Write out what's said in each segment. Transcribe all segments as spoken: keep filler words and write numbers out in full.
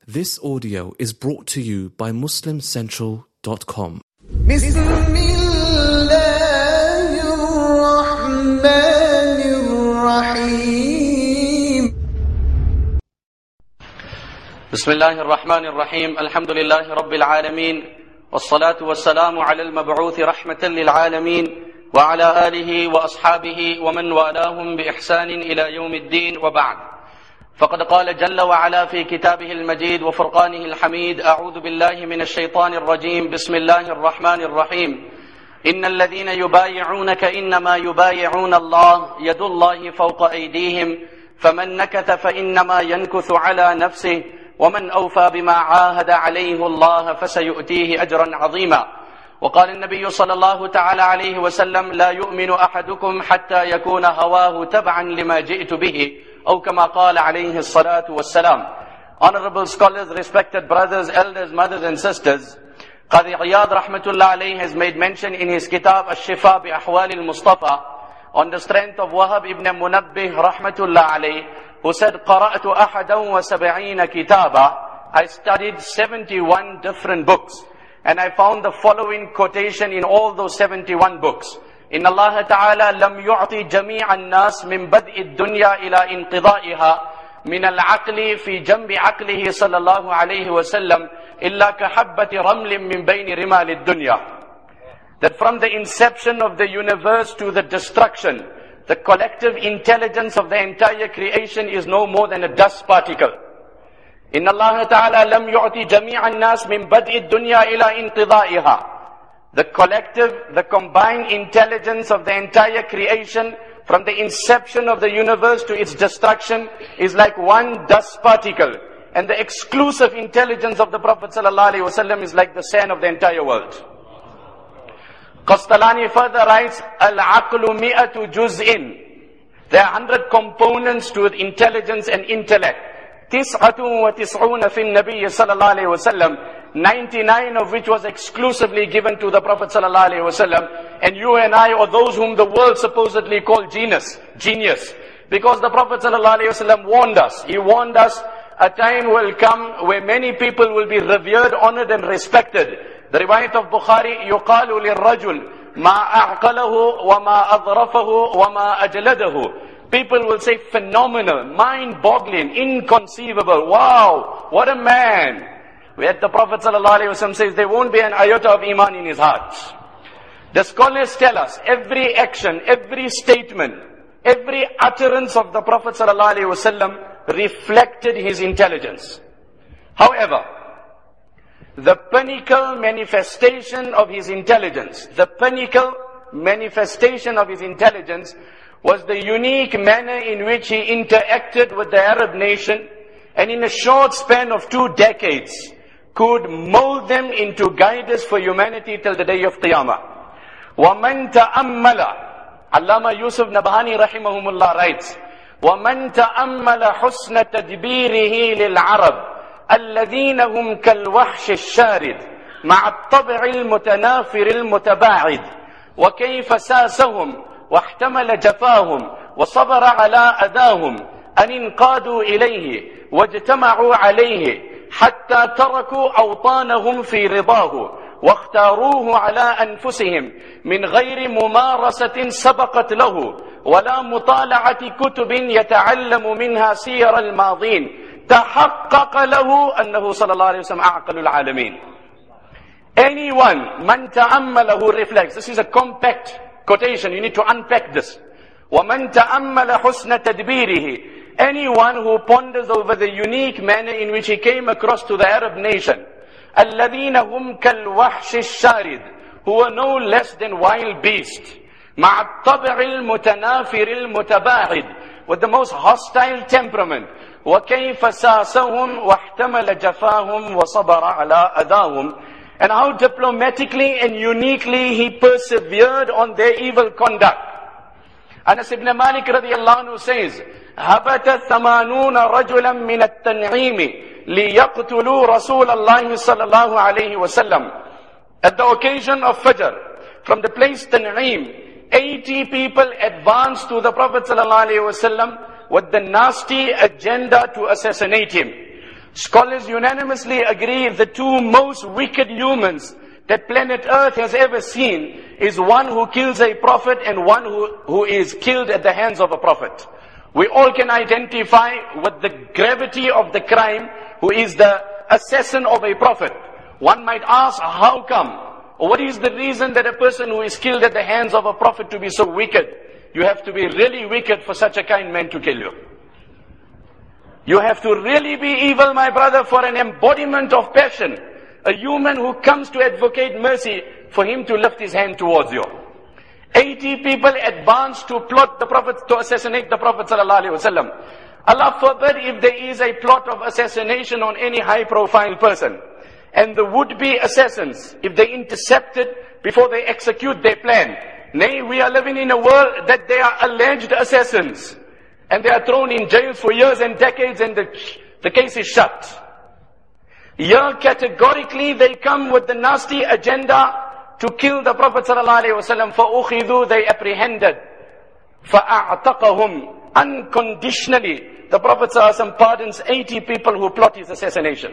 This audio is brought to you by muslim central dot com. بسم الله الرحمن الرحيم الحمد لله رب العالمين والصلاة والسلام على المبعوث رحمة للعالمين وعلى آله وأصحابه ومن والاهم بإحسان إلى يوم الدين وبعد. فقد قال جل وعلا في كتابه المجيد وفرقانه الحميد: أعوذ بالله من الشيطان الرجيم، بسم الله الرحمن الرحيم. إن الذين يبايعونك إنما يبايعون الله يد الله فوق أيديهم فمن نكث فإنما ينكث على نفسه ومن أوفى بما عاهد عليه الله فسيؤتيه أجرا عظيما. وقال النبي صلى الله تعالى عليه وسلم: لا يؤمن أحدكم حتى يكون هواه تبعا لما جئت به أو كما قال عليه الصلاة والسلام. Honorable scholars, respected brothers, elders, mothers and sisters, Qadi Iyad rahmatullah alayhi has made mention in his kitab Ash-Shifa bi Ahwal al-Mustafa on the strength of Wahab ibn Munabbih rahmatullah alayhi, who said, "Qara'tu ahadan wa sab'ina kitaba." I studied seventy-one different books, and I found the following quotation in all those seventy-one books. إن الله تعالى لم يعطي جميع الناس من بدء الدنيا إلى انقضائها من العقل في جنب عقله صلى الله عليه وسلم إلا كحبة رمل من بين رمال الدنيا. That from the inception of the universe to the destruction, the collective intelligence of the entire creation is no more than a dust particle. إن الله تعالى لم يعطي جميع الناس من بدء الدنيا إلى انقضائها. The collective, the combined intelligence of the entire creation from the inception of the universe to its destruction is like one dust particle. And the exclusive intelligence of the Prophet ﷺ is like the sand of the entire world. Qastalani further writes, Al-aqlu mi'atu juz'in. There are hundred components to intelligence and intellect. Tis'atun wa tis'una fi an-nabiy sallallahu alayhi wa sallam. ninety-nine of which was exclusively given to the Prophet sallallahu alayhi wa sallam. And you and I, or those whom the world supposedly call genius, genius. Because the Prophet sallallahu alayhi wa sallam warned us. He warned us, a time will come where many people will be revered, honored and respected. The riwayat of Bukhari, يُقَالُ لِلرَّجُلِ مَا أَعْقَلَهُ وَمَا أَظْرَفَهُ وَمَا أَجْلَدَهُ. People will say phenomenal, mind-boggling, inconceivable. Wow, what a man. Yet the Prophet ﷺ says there won't be an iota of iman in his heart. The scholars tell us every action, every statement, every utterance of the Prophet ﷺ reflected his intelligence. However, the pinnacle manifestation of his intelligence, the pinnacle manifestation of his intelligence was the unique manner in which he interacted with the Arab nation, and in a short span of two decades could mold them into guiders for humanity till the day of Qiyamah. وَمَنْ تَأَمَّلَ Allama Yusuf Nabhani rahimahumullah writes, وَمَنْ تَأَمَّلَ حُسْنَ تَدْبِيرِهِ لِلْعَرَبِ الَّذِينَ هُمْ كَالْوَحْشِ الشَّارِدِ مَعَ الطَّبْعِ الْمُتَنَافِرِ الْمُتَبَاعِدِ وَكَيْفَ سَاسَهُمْ واحتمل جفاهم وصبر على أذاهم أن انقادوا إليه واجتمعوا عليه حتى تركوا أوطانهم في رضاه واختاروه على أنفسهم من غير ممارسة سبقت له ولا مطالعة كتب يتعلم منها سير الماضين تحقق له أنه صلى الله عليه وسلم أعقل العالمين. Anyone, man ta'ammala, who reflects, this is a compact quotation, you need to unpack this. وَمَنْ تَأَمَّلَ حُسْنَ تَدْبِيرِهِ. Anyone who ponders over the unique manner in which he came across to the Arab nation. الَّذِينَ هُمْ كَالْوَحْشِ الشَّارِدِ, who are no less than wild beasts. مَعَ الطَّبْعِ الْمُتَنَافِرِ الْمُتَبَاعِدِ, with the most hostile temperament. وَكَيْفَ سَاسَهُمْ وَاحْتَمَلَ جَفَاهُمْ وَصَبَرَ عَلَىٰ أَذَاهُمْ. And how diplomatically and uniquely he persevered on their evil conduct. Anas ibn Malik radiyallahu anhu says, هَبَتَ ثَمَانُونَ رَجُلًا مِنَ التَّنْعِيمِ لِيَقْتُلُوا رَسُولَ اللَّهِ صَلَّى اللَّهُ عَلَيْهِ وَسَلَّمَ. At the occasion of Fajr, from the place Tan'im, eighty people advanced to the Prophet sallallahu alaihi wasallam with the nasty agenda to assassinate him. Scholars unanimously agree the two most wicked humans that planet Earth has ever seen is one who kills a prophet and one who, who is killed at the hands of a prophet. We all can identify with the gravity of the crime who is the assassin of a prophet. One might ask, how come? Or what is the reason that a person who is killed at the hands of a prophet to be so wicked? You have to be really wicked for such a kind man to kill you. You have to really be evil, my brother, for an embodiment of passion. A human who comes to advocate mercy, for him to lift his hand towards you. eighty people advanced to plot the Prophet, to assassinate the Prophet sallallahu alaihi wasallam. Allah forbid if there is a plot of assassination on any high profile person. And the would-be assassins, if they intercept it before they execute their plan. Nay, we are living in a world that they are alleged assassins. And they are thrown in jails for years and decades and the, the case is shut. Here categorically they come with the nasty agenda to kill the Prophet sallallahu alaihi wasallam. فَأُخِذُوا, they apprehended. فَأَعْتَقَهُمْ, unconditionally. The Prophet sallallahu alaihi wasallam pardons eighty people who plot his assassination.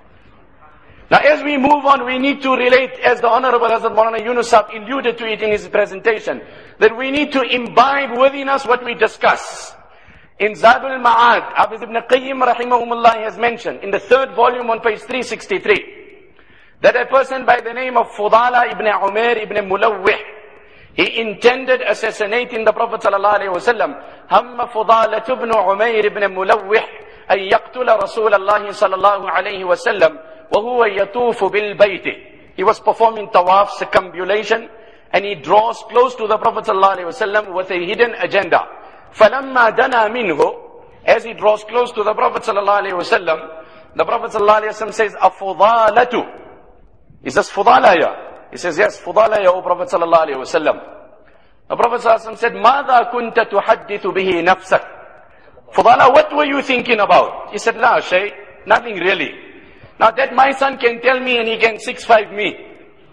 Now as we move on, we need to relate, as the Honorable Hazrat Maulana Yunus Sahib alluded to it in his presentation, that we need to imbibe within us what we discuss. In Zadul Ma'ad, Hafiz ibn Qayyim rahimahumullah has mentioned, in the third volume on page three sixty-three, that a person by the name of Fudala ibn Umair ibn Mulawih, he intended assassinating the Prophet sallallahu alaihi wasallam. Hamma Fudala ibn Umair ibn Mulawih an yaqtula Rasulullah sallallahu alaihi wasallam wa huwa yatufu bil bayti. He was performing tawaf, circumambulation, and he draws close to the Prophet sallallahu alaihi wasallam with a hidden agenda. فَلَمَّا دَنَا مِنْهُ, as he draws close to the Prophet sallallahu alaihi wasallam, the Prophet sallallahu alaihi wasallam says, أَفُضَالَةُ. Is this Fudala here? He says, yes, Fudala ya, O Prophet sallallahu alaihi wasallam. The Prophet sallallahu alaihi wasallam said, مَاذَا كُنْتَ تُحَدِّثُ بِهِ نَفْسَكَ. Fudala, what were you thinking about? He said, La shay, nothing really. Now that my son can tell me and he can six five me.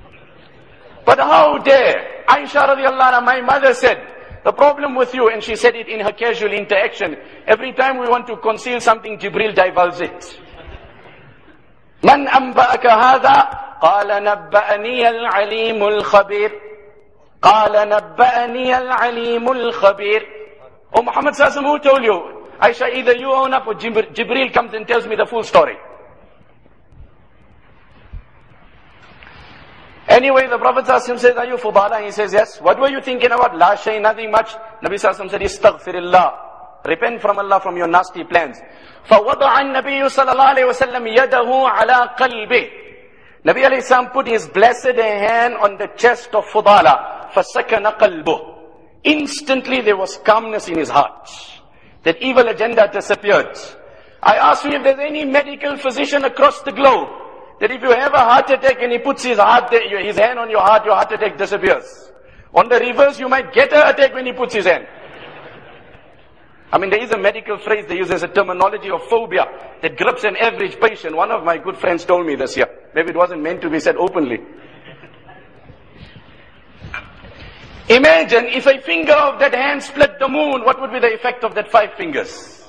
But how dare? Aisha radiallahu anha, my mother said, the problem with you, and she said it in her casual interaction, every time we want to conceal something, Jibril divulges it. Man anba'aka hadha? Qala nabba'ani al-alim al-khabir. Qala nabba'ani al-alim al-khabir. Oh Muhammad sallallahu alaihi wasallam, who told you? Aisha, either you own up or Jibril comes and tells me the full story. Anyway, the Prophet ﷺ says, are you Fudala? He says, yes. What were you thinking about? La shay, nothing much. Nabi ﷺ said, Istaghfirillah. Repent from Allah from your nasty plans. فَوَضَعَ النَّبِيُّ صَلَى اللَّهُ عَلَيْهِ وَسَلَّمْ يَدَهُ عَلَىٰ قَلْبِهِ. Nabi alayhi salam put his blessed hand on the chest of Fudala. فَسَكَنَ قَلْبُهُ. Instantly there was calmness in his heart. That evil agenda disappeared. I asked you if there's any medical physician across the globe that if you have a heart attack and he puts his heart there, his hand on your heart, your heart attack disappears. On the reverse, you might get an attack when he puts his hand. I mean, there is a medical phrase they use as a terminology of phobia that grips an average patient. One of my good friends told me this year. Maybe it wasn't meant to be said openly. Imagine if a finger of that hand split the moon, what would be the effect of that five fingers?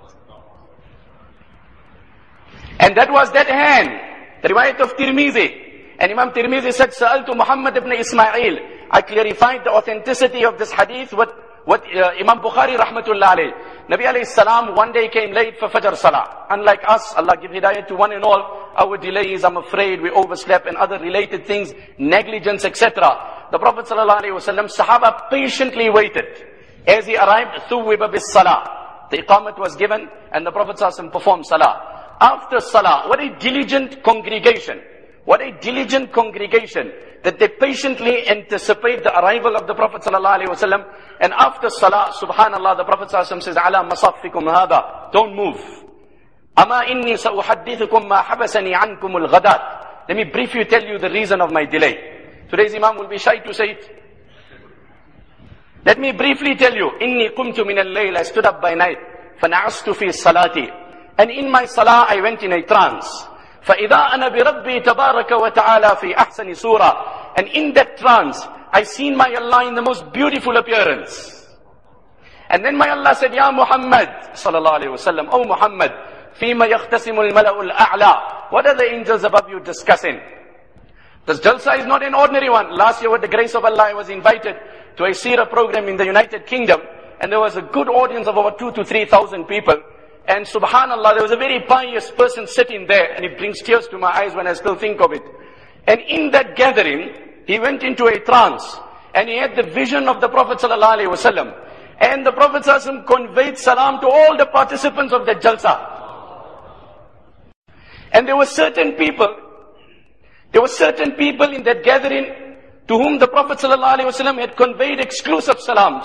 And that was that hand. The riwayat of Tirmizi. And Imam Tirmizi said, Sa'altu Muhammad ibn Ismail. I clarified the authenticity of this hadith with, with uh, Imam Bukhari rahmatullah alayh. Nabi alayhi salam one day came late for Fajr Salah. Unlike us, Allah give hidayah to one and all. Our delays, I'm afraid, we overslept and other related things, negligence, et cetera. The Prophet sallallahu alayhi wasallam, Sahaba patiently waited. As he arrived, thuwiba bis salah. The iqamat was given and the Prophet sallallahu alayhi wasallam performed salah. After Salah, what a diligent congregation. What a diligent congregation. That they patiently anticipate the arrival of the Prophet sallallahu alaihi wasallam. And after Salah, subhanallah, the Prophet sallallahu alaihi wasallam says, Ala masaffikum hada. Don't move. Ama inni sa'uhaddithukum ma habasani ankum al-ghadat. Let me briefly tell you the reason of my delay. Today's Imam will be shy to say it. Let me briefly tell you. Inni qumtu min al-layl. I stood up by night. Fana'astu fi salati. And in my salah, I went in a trance. فَإِذَا أَنَا بِرَبِّي تَبَارَكَ وَتَعَالَى فِي أَحْسَنِ سُورَةٍ. And in that trance, I seen my Allah in the most beautiful appearance. And then my Allah said, Ya Muhammad, sallallahu alayhi wa sallam, O Muhammad, فِيمَ يَخْتَسِمُ الْمَلَأُ الْأَعْلَى. What are the angels above you discussing? This Jalsa is not an ordinary one. Last year, with the grace of Allah, I was invited to a Seerah program in the United Kingdom, and there was a good audience of over two to three thousand people. And subhanallah, there was a very pious person sitting there, and it brings tears to my eyes when I still think of it. And in that gathering, he went into a trance, and he had the vision of the Prophet sallallahu alaihi wasallam. And the Prophet sallallahu alaihi wasallam conveyed salam to all the participants of that Jalsa. And there were certain people, there were certain people in that gathering to whom the Prophet ﷺ had conveyed exclusive salams.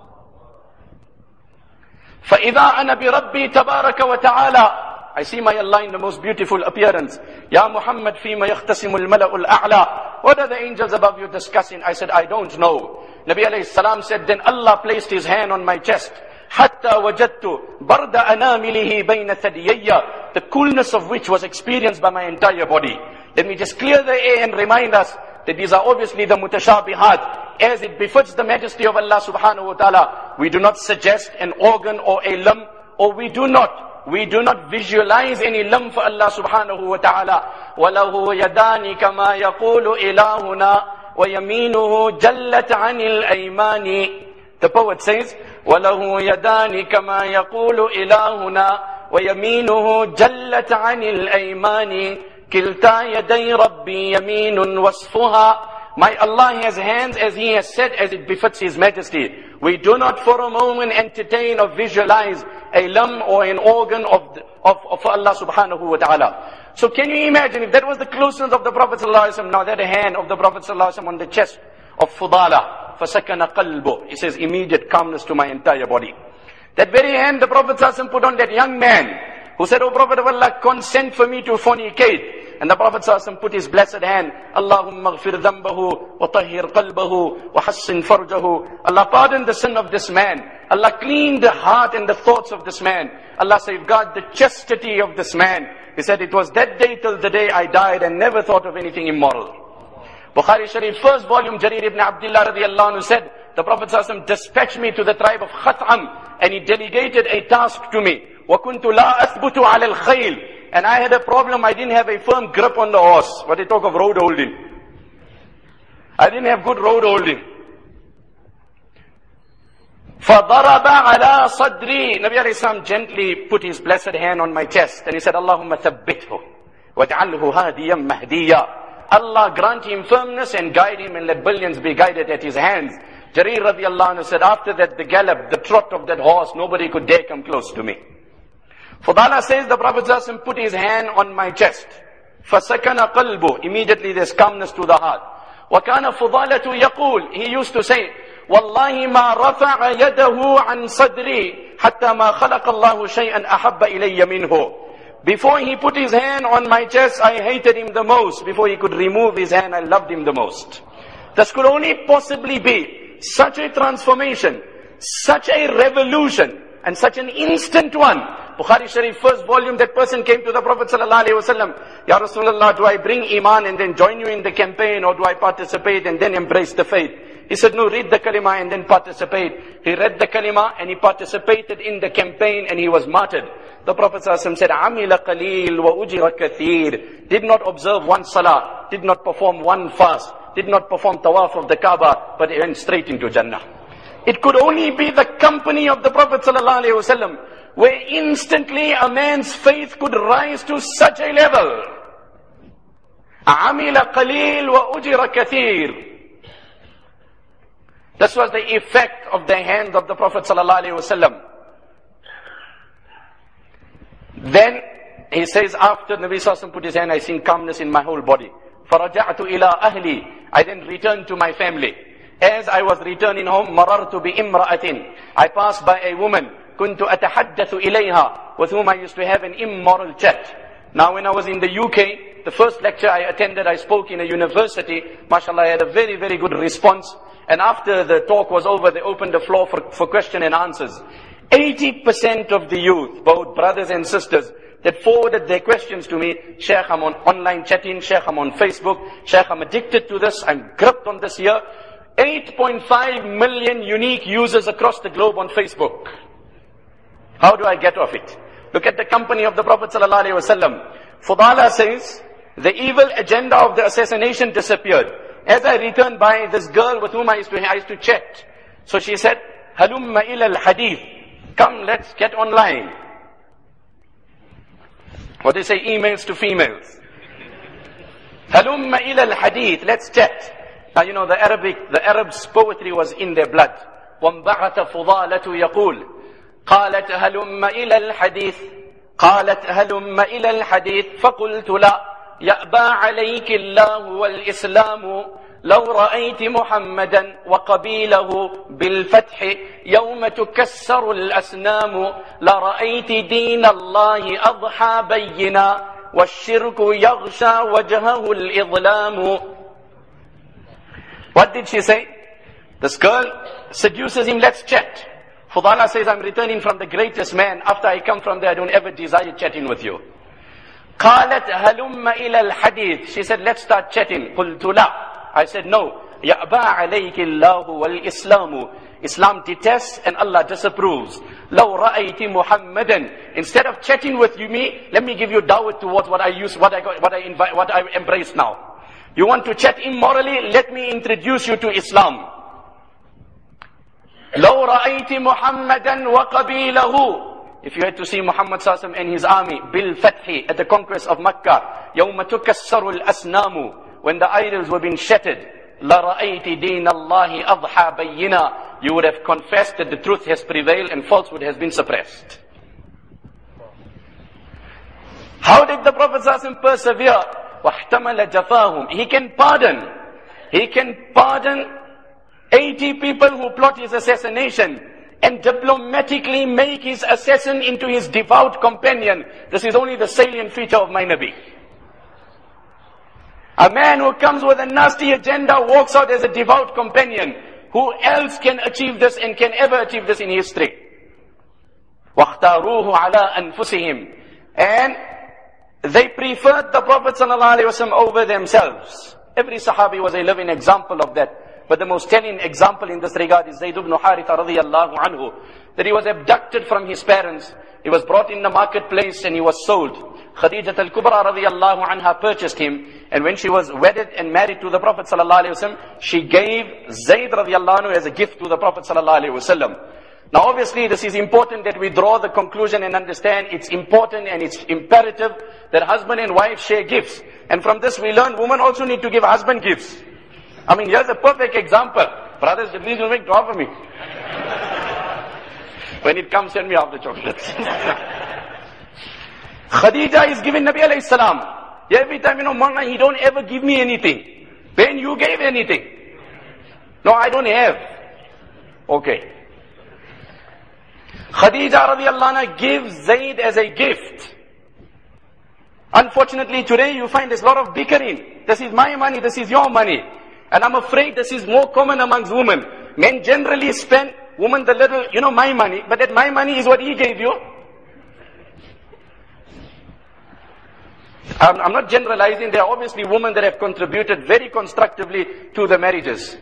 فَإِذَا أَنَا بِرَبِّي تَبَارَكَ وَتَعَالَى. I see my Allah in the most beautiful appearance. Ya Muhammad, فِيمَ يَخْتَسِمُ الْمَلَأُ الْأَعْلَى. What are the angels above you discussing? I said, I don't know. Nabi alayhi salam said, then Allah placed his hand on my chest. حَتَّى وَجَدْتُ بَرْدَ أَنَامِلِهِ بَيْنَ ثَدِيَيَّ. The coolness of which was experienced by my entire body. Let me just clear the air and remind us that these are obviously the mutashabihat. As it befits the majesty of Allah subhanahu wa ta'ala, we do not suggest an organ or a limb, or we do not, we do not visualize any limb for Allah subhanahu wa ta'ala. وَلَهُ يَدَانِ كَمَا يَقُولُ إِلَهُنَا وَيَمِينُهُ جَلَّتْ عَنِ الْأَيْمَانِ. The poet says, وَلَهُ يَدَانِ كَمَا يَقُولُ إِلَهُنَا وَيَمِينُهُ جَلَّتْ عَنِ الْأَيْمَانِ. كِلْتَا يَدَيْ رَبِّي يَمِينٌ وَصْفُهَا. My Allah has hands as He has said, as it befits His majesty. We do not for a moment entertain or visualize a limb or an organ of, of, of Allah subhanahu wa ta'ala. So can you imagine if that was the closeness of the Prophet sallallahu alaihi wasallam, now that hand of the Prophet sallallahu alaihi wasallam on the chest of Fudala, فَسَكَنَ قَلْبُ. He says immediate calmness to my entire body. That very hand the Prophet sallallahu alaihi wasallam put on that young man who said, O Prophet of Allah, consent for me to fornicate. And the Prophet ﷺ put his blessed hand, Allahumma ghfir dhanbahu, wa tahhir qalbahu, wa hassin farjahu. Allah pardon the sin of this man. Allah clean the heart and the thoughts of this man. Allah safeguard the chastity of this man. He said, it was that day till the day I died and never thought of anything immoral. Bukhari Sharif, first volume, Jarir ibn Abdullah radiallahu anhu said, the Prophet ﷺ dispatched me to the tribe of Khat'am, and he delegated a task to me. وَكُنْتُ لَا أَثْبُتُ عَلَى الْخَيْلِ. And I had a problem, I didn't have a firm grip on the horse. What they talk of road holding. I didn't have good road holding. فَضَرَبَ عَلَى صَدْرِي. Nabi alayhi salam gently put his blessed hand on my chest, and he said, Allahumma thabbithu, وَجْعَلْهُ هَادِيًا مَهْدِيًا. Allah grant him firmness and guide him, and let billions be guided at his hands. Jarir radiallahu anhu said, after that, the gallop, the trot of that horse, nobody could dare come close to me. Fudala says, the Prophet ﷺ put his hand on my chest. فَسَكَنَ قَلْبُ. Immediately there's calmness to the heart. وَكَانَ فُضَالَةُ يَقُول. He used to say, وَاللَّهِ مَا رَفَعَ يَدَهُ عَنْ صَدْرِي حَتَّى مَا خَلَقَ اللَّهُ شَيْئًا أَحَبَّ إِلَيَّ مِنْهُ. Before he put his hand on my chest, I hated him the most. Before he could remove his hand, I loved him the most. This could only possibly be such a transformation, such a revolution, and such an instant one. Bukhari Sharif, first volume, that person came to the Prophet sallallahu alaihi wasallam. Ya Rasulullah, do I bring Iman and then join you in the campaign, or do I participate and then embrace the faith? He said, no, read the kalima and then participate. He read the kalima and he participated in the campaign and he was martyred. The Prophet sallallahu alaihi wasallam said, Amila qaleel wa ujira kathir. Did not observe one salah, did not perform one fast, did not perform tawaf of the Kaaba, but he went straight into Jannah. It could only be the company of the Prophet sallallahu alaihi wasallam, where instantly a man's faith could rise to such a level. Amila qaleel wa ujira kathir. This was the effect of the hand of the Prophet sallallahu alaihi wasallam. Then he says, after Nabi sallallahu alaihi wasallam put his hand, I seen calmness in my whole body. فَرَجَعْتُ إِلَىٰ أَهْلِي. I then returned to my family. As I was returning home, مَرَرْتُ بِإِمْرَأَةٍ. I passed by a woman, كُنْتُ أَتَحَدَّثُ إِلَيْهَا, with whom I used to have an immoral chat. Now when I was in the U K, the first lecture I attended, I spoke in a university. MashaAllah, I had a very, very good response. And after the talk was over, they opened the floor for, for question and answers. eighty percent of the youth, both brothers and sisters, that forwarded their questions to me, Sheikh, I'm on online chatting, Sheikh, I'm on Facebook, Sheikh, I'm addicted to this, I'm gripped on this here. eight point five million unique users across the globe on Facebook. How do I get off it? Look at the company of the Prophet sallallahu alaihi wasallam. Fudala says, the evil agenda of the assassination disappeared. As I returned by, this girl with whom I used to, I used to chat. So she said, Halumma ila al-hadith. Come, let's get online. What they say, emails to females. Halumma ila al-hadith. Let's chat. Now you know the Arabic, the Arabs' poetry was in their blood. وَانْبَعَتَ فُضَالَةُ يَقُولُ قالت هلم إلى الحديث قالت هلم إلى الحديث فقلت لا يأبى عليك الله والإسلام لو رأيت محمدا وقبيله بالفتح يوم تكسر الأسنام لرأيت دين الله أضحى بينا والشرك يغشى وجهه الإظلام. What did she say? This girl seduces him, let's chat. Fudala says, I'm returning from the greatest man. After I come from there, I don't ever desire chatting with you. قالت هلم إلى الحديث. She said, let's start chatting. قلت لا. I said, no. يأبى عليك الله والإسلام. Islam detests and Allah disapproves. لو رأيت محمدا. Instead of chatting with you, me, let me give you dawah towards what I use, what I got, what I invite, what I embrace now. You want to chat immorally? Let me introduce you to Islam. لو رأيت محمدا وقبيله. If you had to see Muhammad sallallahu alaihi wasallam and his army, بالفتح, at the conquest of Makkah, يوم تكسر الأسنام, when the idols were being shattered, لرأيت دين الله أضحى بينا. You would have confessed that the truth has prevailed and falsehood has been suppressed. How did the Prophet sallallahu alaihi wasallam persevere? واحتمل جفاهم. He can pardon. He can pardon eighty people who plot his assassination and diplomatically make his assassin into his devout companion. This is only the salient feature of my Nabi. A man who comes with a nasty agenda walks out as a devout companion. Who else can achieve this and can ever achieve this in history? وَاخْتَارُوهُ عَلَىٰ أَنفُسِهِمْ. And they preferred the Prophet ﷺ over themselves. Every Sahabi was a living example of that. But the most telling example in this regard is Zayd ibn Haritha radiyallahu anhu. That he was abducted from his parents. He was brought in the marketplace and he was sold. Khadijat al-Kubra radiyallahu anha purchased him. And when she was wedded and married to the Prophet sallallahu alaihi wasallam, she gave Zayd radiyallahu anhu as a gift to the Prophet sallallahu alaihi wasallam. Now obviously this is important that we draw the conclusion and understand it's important and it's imperative that husband and wife share gifts. And from this we learn women also need to give husband gifts. I mean, here's a perfect example. Brothers, please don't make dua for me. When it comes, send me half the chocolates. Khadija is giving Nabi alayhi salam. Every time, you know, Mawlana, he don't ever give me anything. When you gave anything. No, I don't have. Okay. Khadija radiallahu anha gives Zayd as a gift. Unfortunately, today you find there's a lot of bickering. This is my money, this is your money. And I'm afraid this is more common amongst women. Men generally spend, women the little, you know, my money, but that my money is what he gave you. I'm, I'm not generalizing. There are obviously women that have contributed very constructively to the marriages.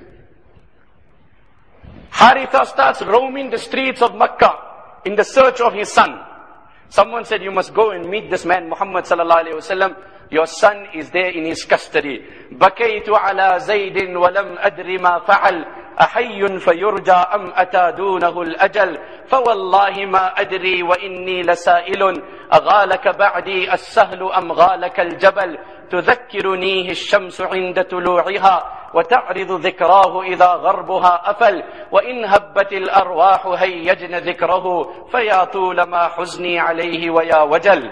Haritha starts roaming the streets of Makkah in the search of his son. Someone said, you must go and meet this man, Muhammad sallallahu alayhi wa sallam. Your son is there in his custody. بكيت على زيد ولم أدر ما فعل أحي فيرجى أم أتى دونه الأجل فوالله ما أدري وإني لسائل أغالك بعدي السهل أم غالك الجبل تذكرنيه الشمس عند طلوعها وتعرض ذكراه إذا غربها أفل وإن هبت الأرواح هيجن ذكره فيا طول ما حزني عليه ويا وجل.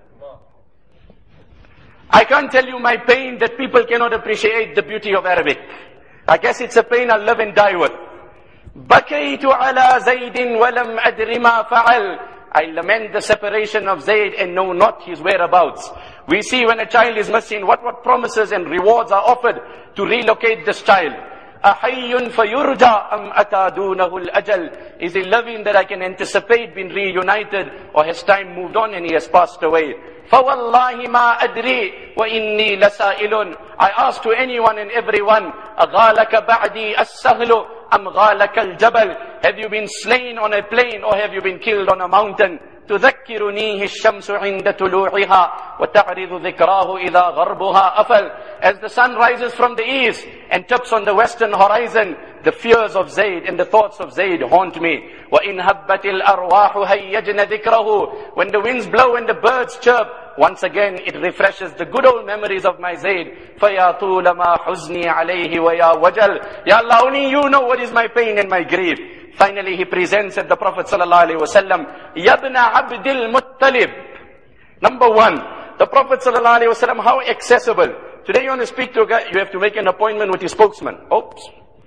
I can't tell you my pain that people cannot appreciate the beauty of Arabic. I guess it's a pain I'll live and die with. بكيت على زيد ولم أدر ما فعل. I lament the separation of Zayd and know not his whereabouts. We see when a child is missing, what, what promises and rewards are offered to relocate this child. أحي فيرجى أم أتى دونه الأجل. Is he living that I can anticipate being reunited, or has time moved on and he has passed away? فوالله ما أدري وإني لسائل. I ask to anyone and everyone, أغالك بعدي السهل أم غالك الجبل. Have you been slain on a plain or have you been killed on a mountain? تذكرنيه الشمس عند طلوعها وتعرض ذكراه إذا غربها أفل. As the sun rises from the east and taps on the western horizon, the fears of Zayd and the thoughts of Zayd haunt me. وَإِنْ هَبَّتِ الْأَرْوَاحُ هَيَّجْنَ ذِكْرَهُ. When the winds blow and the birds chirp, once again it refreshes the good old memories of my Zayd. فَيَا طُولَ مَا حُزْنِي عَلَيْهِ وَيَا وَجَلْ. Ya Allah, only you know what is my pain and my grief. Finally he presents at the Prophet sallallahu alaihi wasallam, Yabna Abdul Muttalib. Number one, the Prophet sallallahu alaihi wasallam, how accessible. Today you want to speak to a guy, you have to make an appointment with his spokesman. Oops.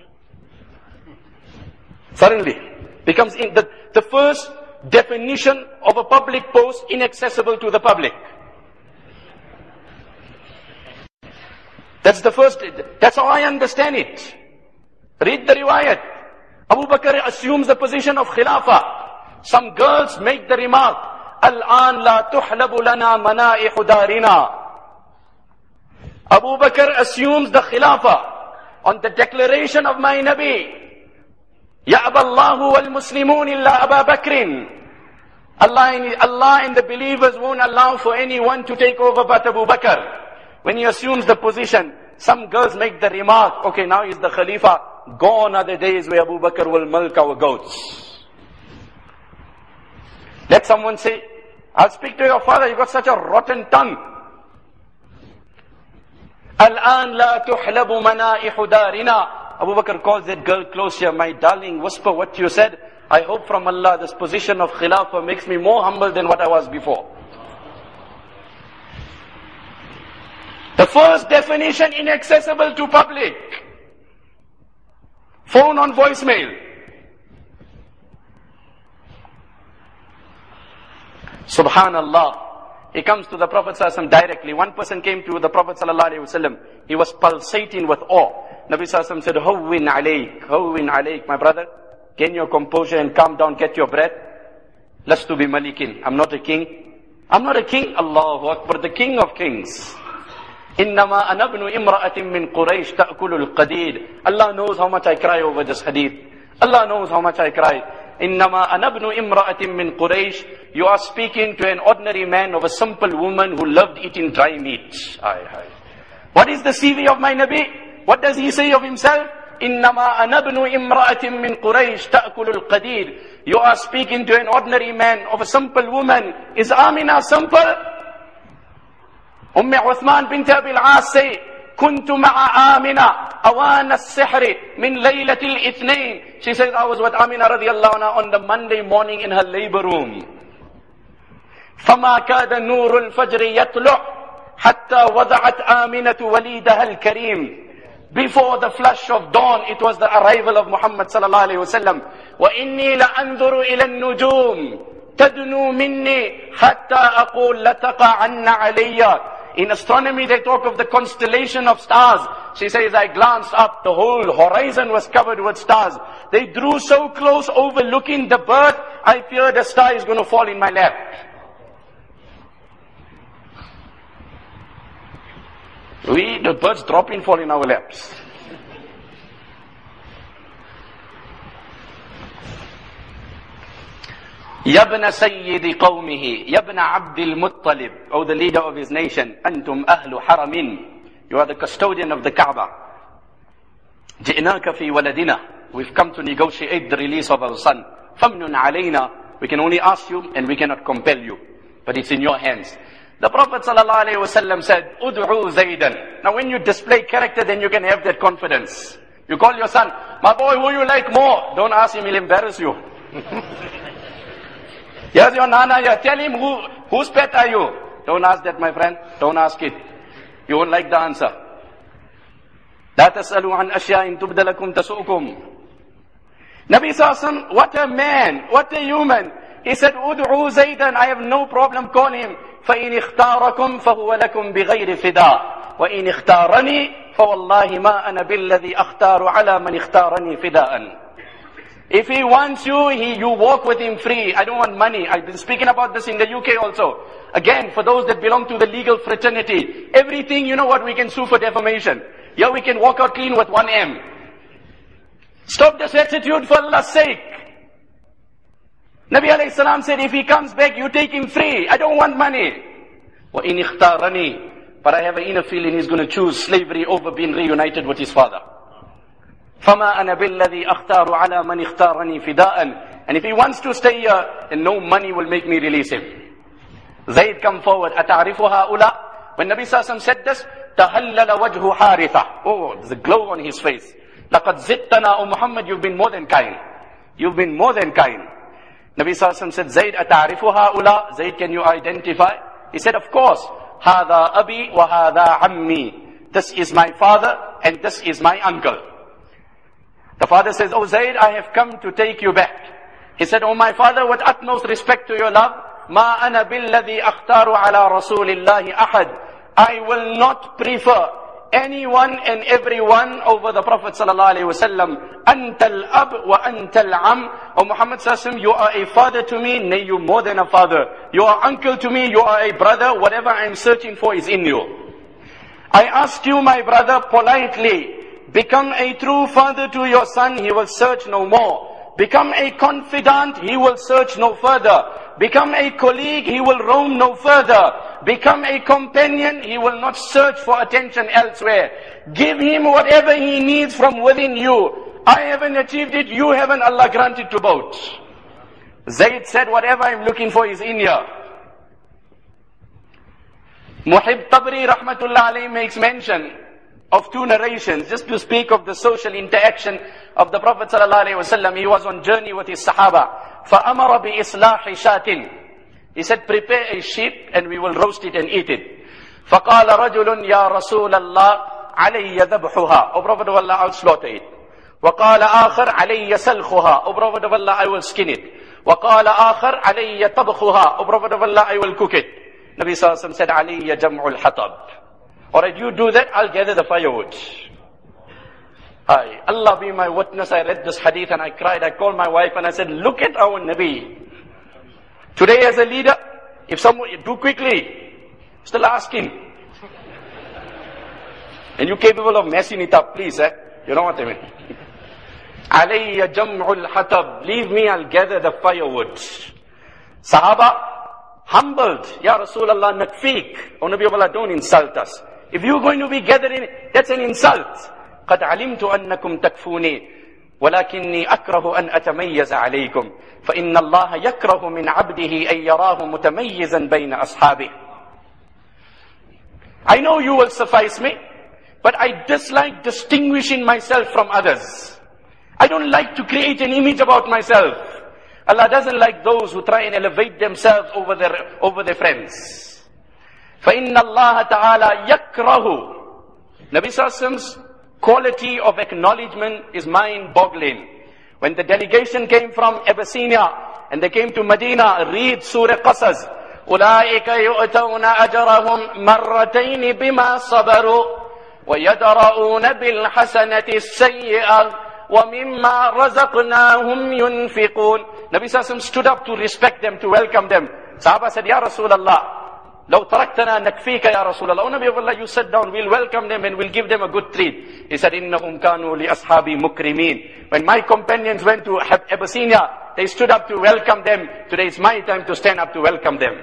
Suddenly becomes in the, the first definition of a public post, inaccessible to the public. That's the first, that's how I understand it. Read the riwayat. Abu Bakr assumes the position of Khilafah. Some girls make the remark, Al-an la tuhlabu lana manaihu darina. Abu Bakr assumes the Khilafah on the declaration of my Nabi. Ya'ba Allahu wal muslimun illa Abu Bakrin. Allah and, Allah and the believers won't allow for anyone to take over but Abu Bakr. When he assumes the position, some girls make the remark, okay, now he's the Khalifa. Gone are the days where Abu Bakr will milk our goats. Let someone say, I'll speak to your father, you got such a rotten tongue. Al-an la tuhlabu manaihu darina. Abu Bakr calls that girl close here, my darling, whisper what you said. I hope from Allah this position of Khilafah makes me more humble than what I was before. The first definition, inaccessible to public. Phone on voicemail. Subhanallah. He comes to the Prophet ﷺ directly. One person came to the Prophet ﷺ. He was pulsating with awe. Nabi ﷺ said, Hawwin alayk, Hawwin alayk. My brother, gain your composure and calm down, get your breath. Lastu bi malikin. I'm not a king. I'm not a king. Allahu Akbar, the king of kings. إنما أنا ابن امرأة من قريش تأكل القديد. Allah knows how much I cry over this hadith. Allah knows how much I cry. إنما أنا ابن امرأة من قريش. You are speaking to an ordinary man of a simple woman who loved eating dry meat. Aye, aye. What is the C V of my Nabi? What does he say of himself? إنما أنا ابن امرأة من قريش تأكل القديد. You are speaking to an ordinary man of a simple woman. Is Amina simple? Umm Uthman bint Abi al-As say, كنت مع آمنة أوان السحر من ليلة الاثنين. She says, I was with Amina radiallahu anha on the Monday morning in her labor room. فما كاد نور الفجر يطلع حتى وضعت آمنة وليدها الكريم. Before the flush of dawn, it was the arrival of Muhammad sallallahu alayhi wa sallam. وإني لأنظر إلى النجوم تدنو مني حتى أقول لتقعن علي. In astronomy, they talk of the constellation of stars. She says, I glanced up, the whole horizon was covered with stars. They drew so close, overlooking the birth, I feared a star is going to fall in my lap. We, the birds drop in, fall in our laps. Yabna Sayyidi Qawmihi, Yabna Abdul Muttalib, O the leader of his nation, Antum Ahlu Haramin, you are the custodian of the Kaaba. Ji'naka fi waladina, we've come to negotiate the release of our son. Famnun alayna, we can only ask you and we cannot compel you, but it's in your hands. The Prophet sallallahu alaihi wasallam said, Ud'u Zaydan. Now when you display character, then you can have that confidence. You call your son, my boy, who you like more? Don't ask him, he'll embarrass you. Here's your nana here. Tell him who, whose pet are you? Don't ask that, my friend. Don't ask it. You won't like the answer. لا تسألوا عن أشياء تبد لكم تسؤكم. Nabi Sallallahu, what a man, what a human. He said, Ud'u Zaydan, I have no problem calling him. فَإِنِ اخْتَارَكُمْ فَهُوَ لَكُمْ بِغَيْرِ فِدَاءٍ وَإِنِ اخْتَارَنِي فَوَاللَّهِ مَا أَنَا بِالَّذِي أَخْتَارُ عَلَى مَنِ اخْتَارَنِي فِدَاءً. If he wants you, he, you walk with him free. I don't want money. I've been speaking about this in the U K also. Again, for those that belong to the legal fraternity, everything, you know what, we can sue for defamation. Here we can walk out clean with one M. Stop this attitude for Allah's sake. Nabi alayhi salam said, if he comes back, you take him free. I don't want money. وَإِنِ اخْتَارَنِي, but I have an inner feeling he's going to choose slavery over being reunited with his father. فَمَا أَنَا بِالَّذِي أَخْتَارُ عَلَى مَنِ اخْتَارَنِي فِدَاءً. And if he wants to stay here, then no money will make me release him. Zayd come forward. أَتَعْرِفُ هَؤُلَاء. When Nabi sallallahu alaihi wasallam said this, تَهَلَّلَ وَجْهُ حَارِثَةً. Oh, there's a glow on his face. لَقَدْ زِدْتَنَا, O Muhammad, you've been more than kind. You've been more than kind. Nabi sallallahu alaihi wasallam said, Zayd, أَتَعْرِفُ هَؤُلَاء. Zayd, can you identify? He said, of course. هَذَا أَبِي وَهَذَا عَمِّي. This is my father and this is my uncle. The father says, oh Zayd, I have come to take you back. He said, oh my father, with utmost respect to your love, مَا أَنَا بِالَّذِي أَخْتَارُ عَلَى رَسُولِ اللَّهِ أَحَدٍ. I will not prefer anyone and everyone over the Prophet sallallahu alaihi wasallam. أَنْتَ الْأَبْ وَأَنْتَ الْعَمْ. O Muhammad sallallahu alaihi wasallam, you are a father to me, nay, you more than a father. You are uncle to me, you are a brother. Whatever I am searching for is in you. I ask you, my brother, politely, become a true father to your son, he will search no more. Become a confidant, he will search no further. Become a colleague, he will roam no further. Become a companion, he will not search for attention elsewhere. Give him whatever he needs from within you. I haven't achieved it, you haven't, Allah granted to both. Zayd said, whatever I'm looking for is in here. Muhib Tabri rahmatullah alayhi makes mention of two narrations, just to speak of the social interaction of the Prophet sallallahu alaihi wasallam. He was on journey with his Sahaba. فَأَمَرَ بِإِصْلَاحِ شَاتٍ. He said, prepare a sheep and we will roast it and eat it. فَقَالَ رَجُلٌ يَا رَسُولَ اللَّهِ عَلَيَّ ذَبْحُهَا. O Prophet of Allah, I'll slaughter it. وَقَالَ آخَرْ عَلَيَّ سَلْخُهَا. O Prophet of Allah, I will skin it. وَقَالَ آخَرْ عَلَيَّ طَبْخُهَا. O Prophet of Allah, I will cook it. Nabi sallallahu alaihi wasallam said, عَلَيَّ جَمْعُ الْحَطَبِ. Alright, you do that, I'll gather the firewood. Hi, Allah be my witness, I read this hadith and I cried. I called my wife and I said, look at our Nabi. Today as a leader, if someone, do quickly, still asking. And you capable of messing it up, please, eh? You know what I mean? Alayya jam'ul hatab. Leave me, I'll gather the firewood. Sahaba, humbled. Ya Rasulullah, nakfik. Oh Nabi of Allah, don't insult us. If you're going to be gathering, that's an insult. قد علمت أنكم تكفوني ولكني أكره أن أتميز عليكم فإن الله يكره من عبده أن يراه متميزا بين أصحابه. I know you will suffice me, but I dislike distinguishing myself from others. I don't like to create an image about myself. Allah doesn't like those who try and elevate themselves over their, over their friends. فإن الله تعالى يكره. Nabi Sallallahu Alaihi Wasallam's quality of acknowledgement is mind-boggling. When the delegation came from Abyssinia and they came to Medina, read Surah Qasas. أُولَٰئِكَ يُؤْتَوْنَ أَجْرَهُمْ مَرَّتَيْنِ بِمَا صَبَرُوا وَيَدْرَؤُونَ بِالْحَسَنَةِ السَّيِّئَةِ وَمِمَّا رَزَقْنَاهُمْ يُنْفِقُونَ. Nabi Sallallahu Alaihi Wasallam stood up to respect them, to welcome them. Sahaba said, Ya Rasulullah, لو تركتنا نكفيك يا رسول الله. Oh Nabi of Allah, you sit down, we'll welcome them and we'll give them a good treat. He said, إِنَّهُمْ كَانُوا لِأَصْحَابِ مُكْرِمِينَ. When my companions went to Abyssinia, they stood up to welcome them. Today is my time to stand up to welcome them.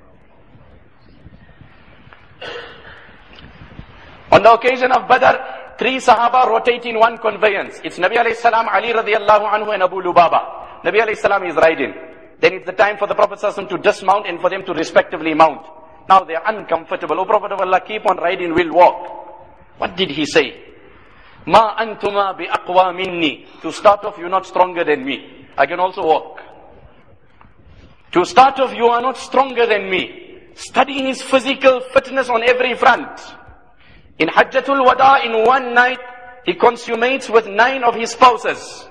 On the occasion of Badr, three Sahaba rotate in one conveyance. It's Nabi alayhi salam, Ali radiallahu anhu and Abu Lubaba. Nabi alayhi salam is riding. Then it's the time for the Prophet sallallahu alaihi wasallam to dismount and for them to respectively mount. Now they are uncomfortable. O Prophet of Allah, keep on riding, we'll walk. What did he say? Ma antuma bi aqwa minni. To start off, you're not stronger than me. I can also walk. To start off, you are not stronger than me. Studying his physical fitness on every front. In Hajjatul Wada, in one night, he consummates with nine of his spouses.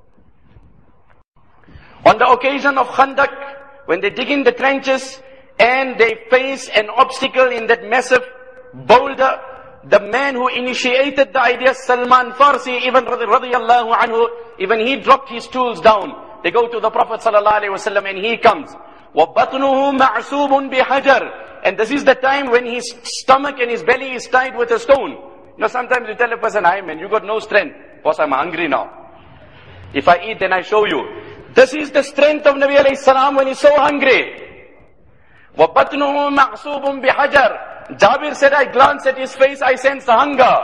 On the occasion of Khandaq, when they dig in the trenches and they face an obstacle in that massive boulder, the man who initiated the idea, Salman Farsi, even radiyallahu anhu, even he dropped his tools down. They go to the Prophet sallallahu alaihi wasallam and he comes. وَبَطْنُهُ مَعْسُوبٌ بِحَجَرٍ. And this is the time when his stomach and his belly is tied with a stone. You know, sometimes you tell a person, hi man, you got no strength. Boss, I'm hungry now. If I eat, then I show you. This is the strength of Nabi alayhi salam when he's so hungry. وَبَطْنُهُ مَعْصُوبٌ بِحَجَرٍ. Jabir said, I glanced at his face, I sensed hunger.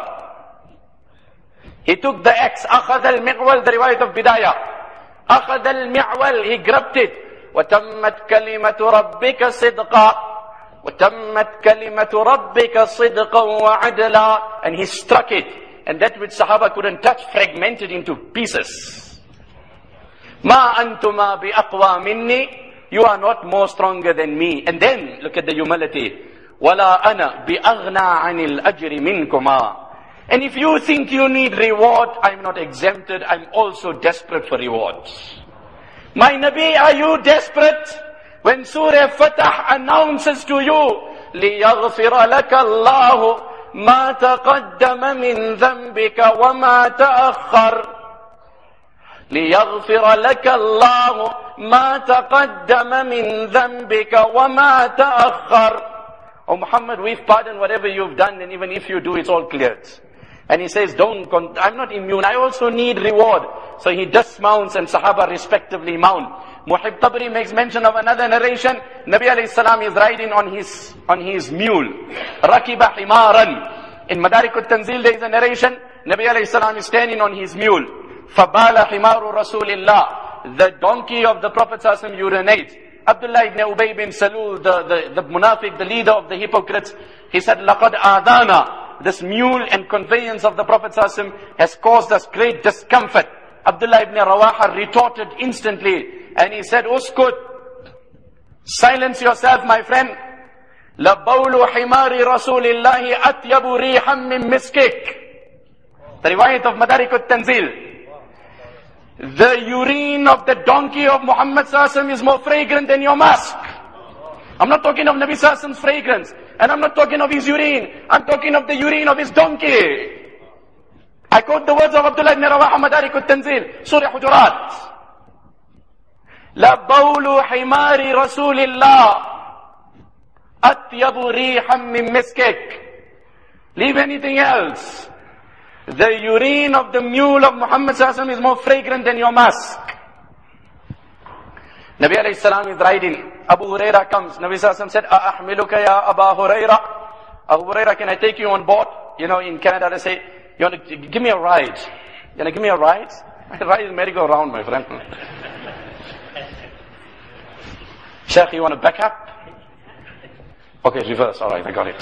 He took the axe, أَخَذَ الْمِعْوَلِ, the riwayat of Bidayah. أَخَذَ الْمِعْوَلِ, he grabbed it. وَتَمَّتْ كَلِمَةُ رَبِّكَ صِدْقًا وَتَمَّتْ كَلِمَةُ رَبِّكَ صِدْقًا وَعَدْلًا. And he struck it. And that which Sahaba couldn't touch, fragmented into pieces. مَا أَنْتُمَا بِأَقْوَى مِنِّي. You are not more stronger than me. And then, look at the humility. وَلَا أَنَا بِأَغْنَى عَنِ الْأَجْرِ مِنْكُمَا. And if you think you need reward, I'm not exempted. I'm also desperate for rewards. My Nabi, are you desperate? When Surah Fatah announces to you, لِيَغْفِرَ لَكَ اللَّهُ مَا تَقَدَّمَ مِنْ ذَنْبِكَ وَمَا تَأَخَّرَ. لِيَغْفِرَ لَكَ اللَّهُ مَا تَقَدَّمَ مِنْ ذَنْبِكَ وَمَا تَأَخَّرَ. Oh Muhammad, we've pardoned whatever you've done, and even if you do, it's all cleared. And he says, don't, I'm not immune, I also need reward. So he dismounts and Sahaba respectively mount. Muhib Tabri makes mention of another narration. Nabi alayhi salam is riding on his, on his mule. Rakiba himaran. In Madarik al-Tanzil there is a narration. Nabi alayhi salam is standing on his mule. Fabala himaru Rasulillah. The donkey of the Prophet sallallahu alaihi wasallam urinates. Abdullah ibn Ubay bin Salul, the, the, the munafiq, the leader of the hypocrites, he said, لَقَدْ آذَانَا. This mule and conveyance of the Prophet ﷺ has caused us great discomfort. Abdullah ibn Rawaha retorted instantly and he said, Uskut, silence yourself, my friend. لَبَوْلُ حِمَارِ رَسُولِ اللَّهِ أَتْيَبُ رِيحًا مِّن مِسْكِكَ. The riwayat of Madarik al-Tanzil. The urine of the donkey of Muhammad sallallahu alaihi wasallam is more fragrant than your musk. I'm not talking of Nabi sallallahu alaihi wasallam's fragrance. And I'm not talking of his urine. I'm talking of the urine of his donkey. I quote the words of Abdullah ibn Rawaha, Madarik al-Tanzil, Surah Hujurat. La bawlu himari Rasulillah atyabu riham min miskik. Leave anything else. The urine of the mule of Muhammad sallallahu alaihi wasallam is more fragrant than your musk. Nabi alayhi salam is riding. Abu Huraira comes. Nabi sallallahu alaihi wasallam said, Ahmiluka ya Aba Huraira. Abu Huraira, can I take you on board? You know, in Canada they say, you want to give me a ride? You want to give me a ride? A ride is merry-go-round, my friend. Sheikh, you want to back up? Okay, reverse. All right, I got it.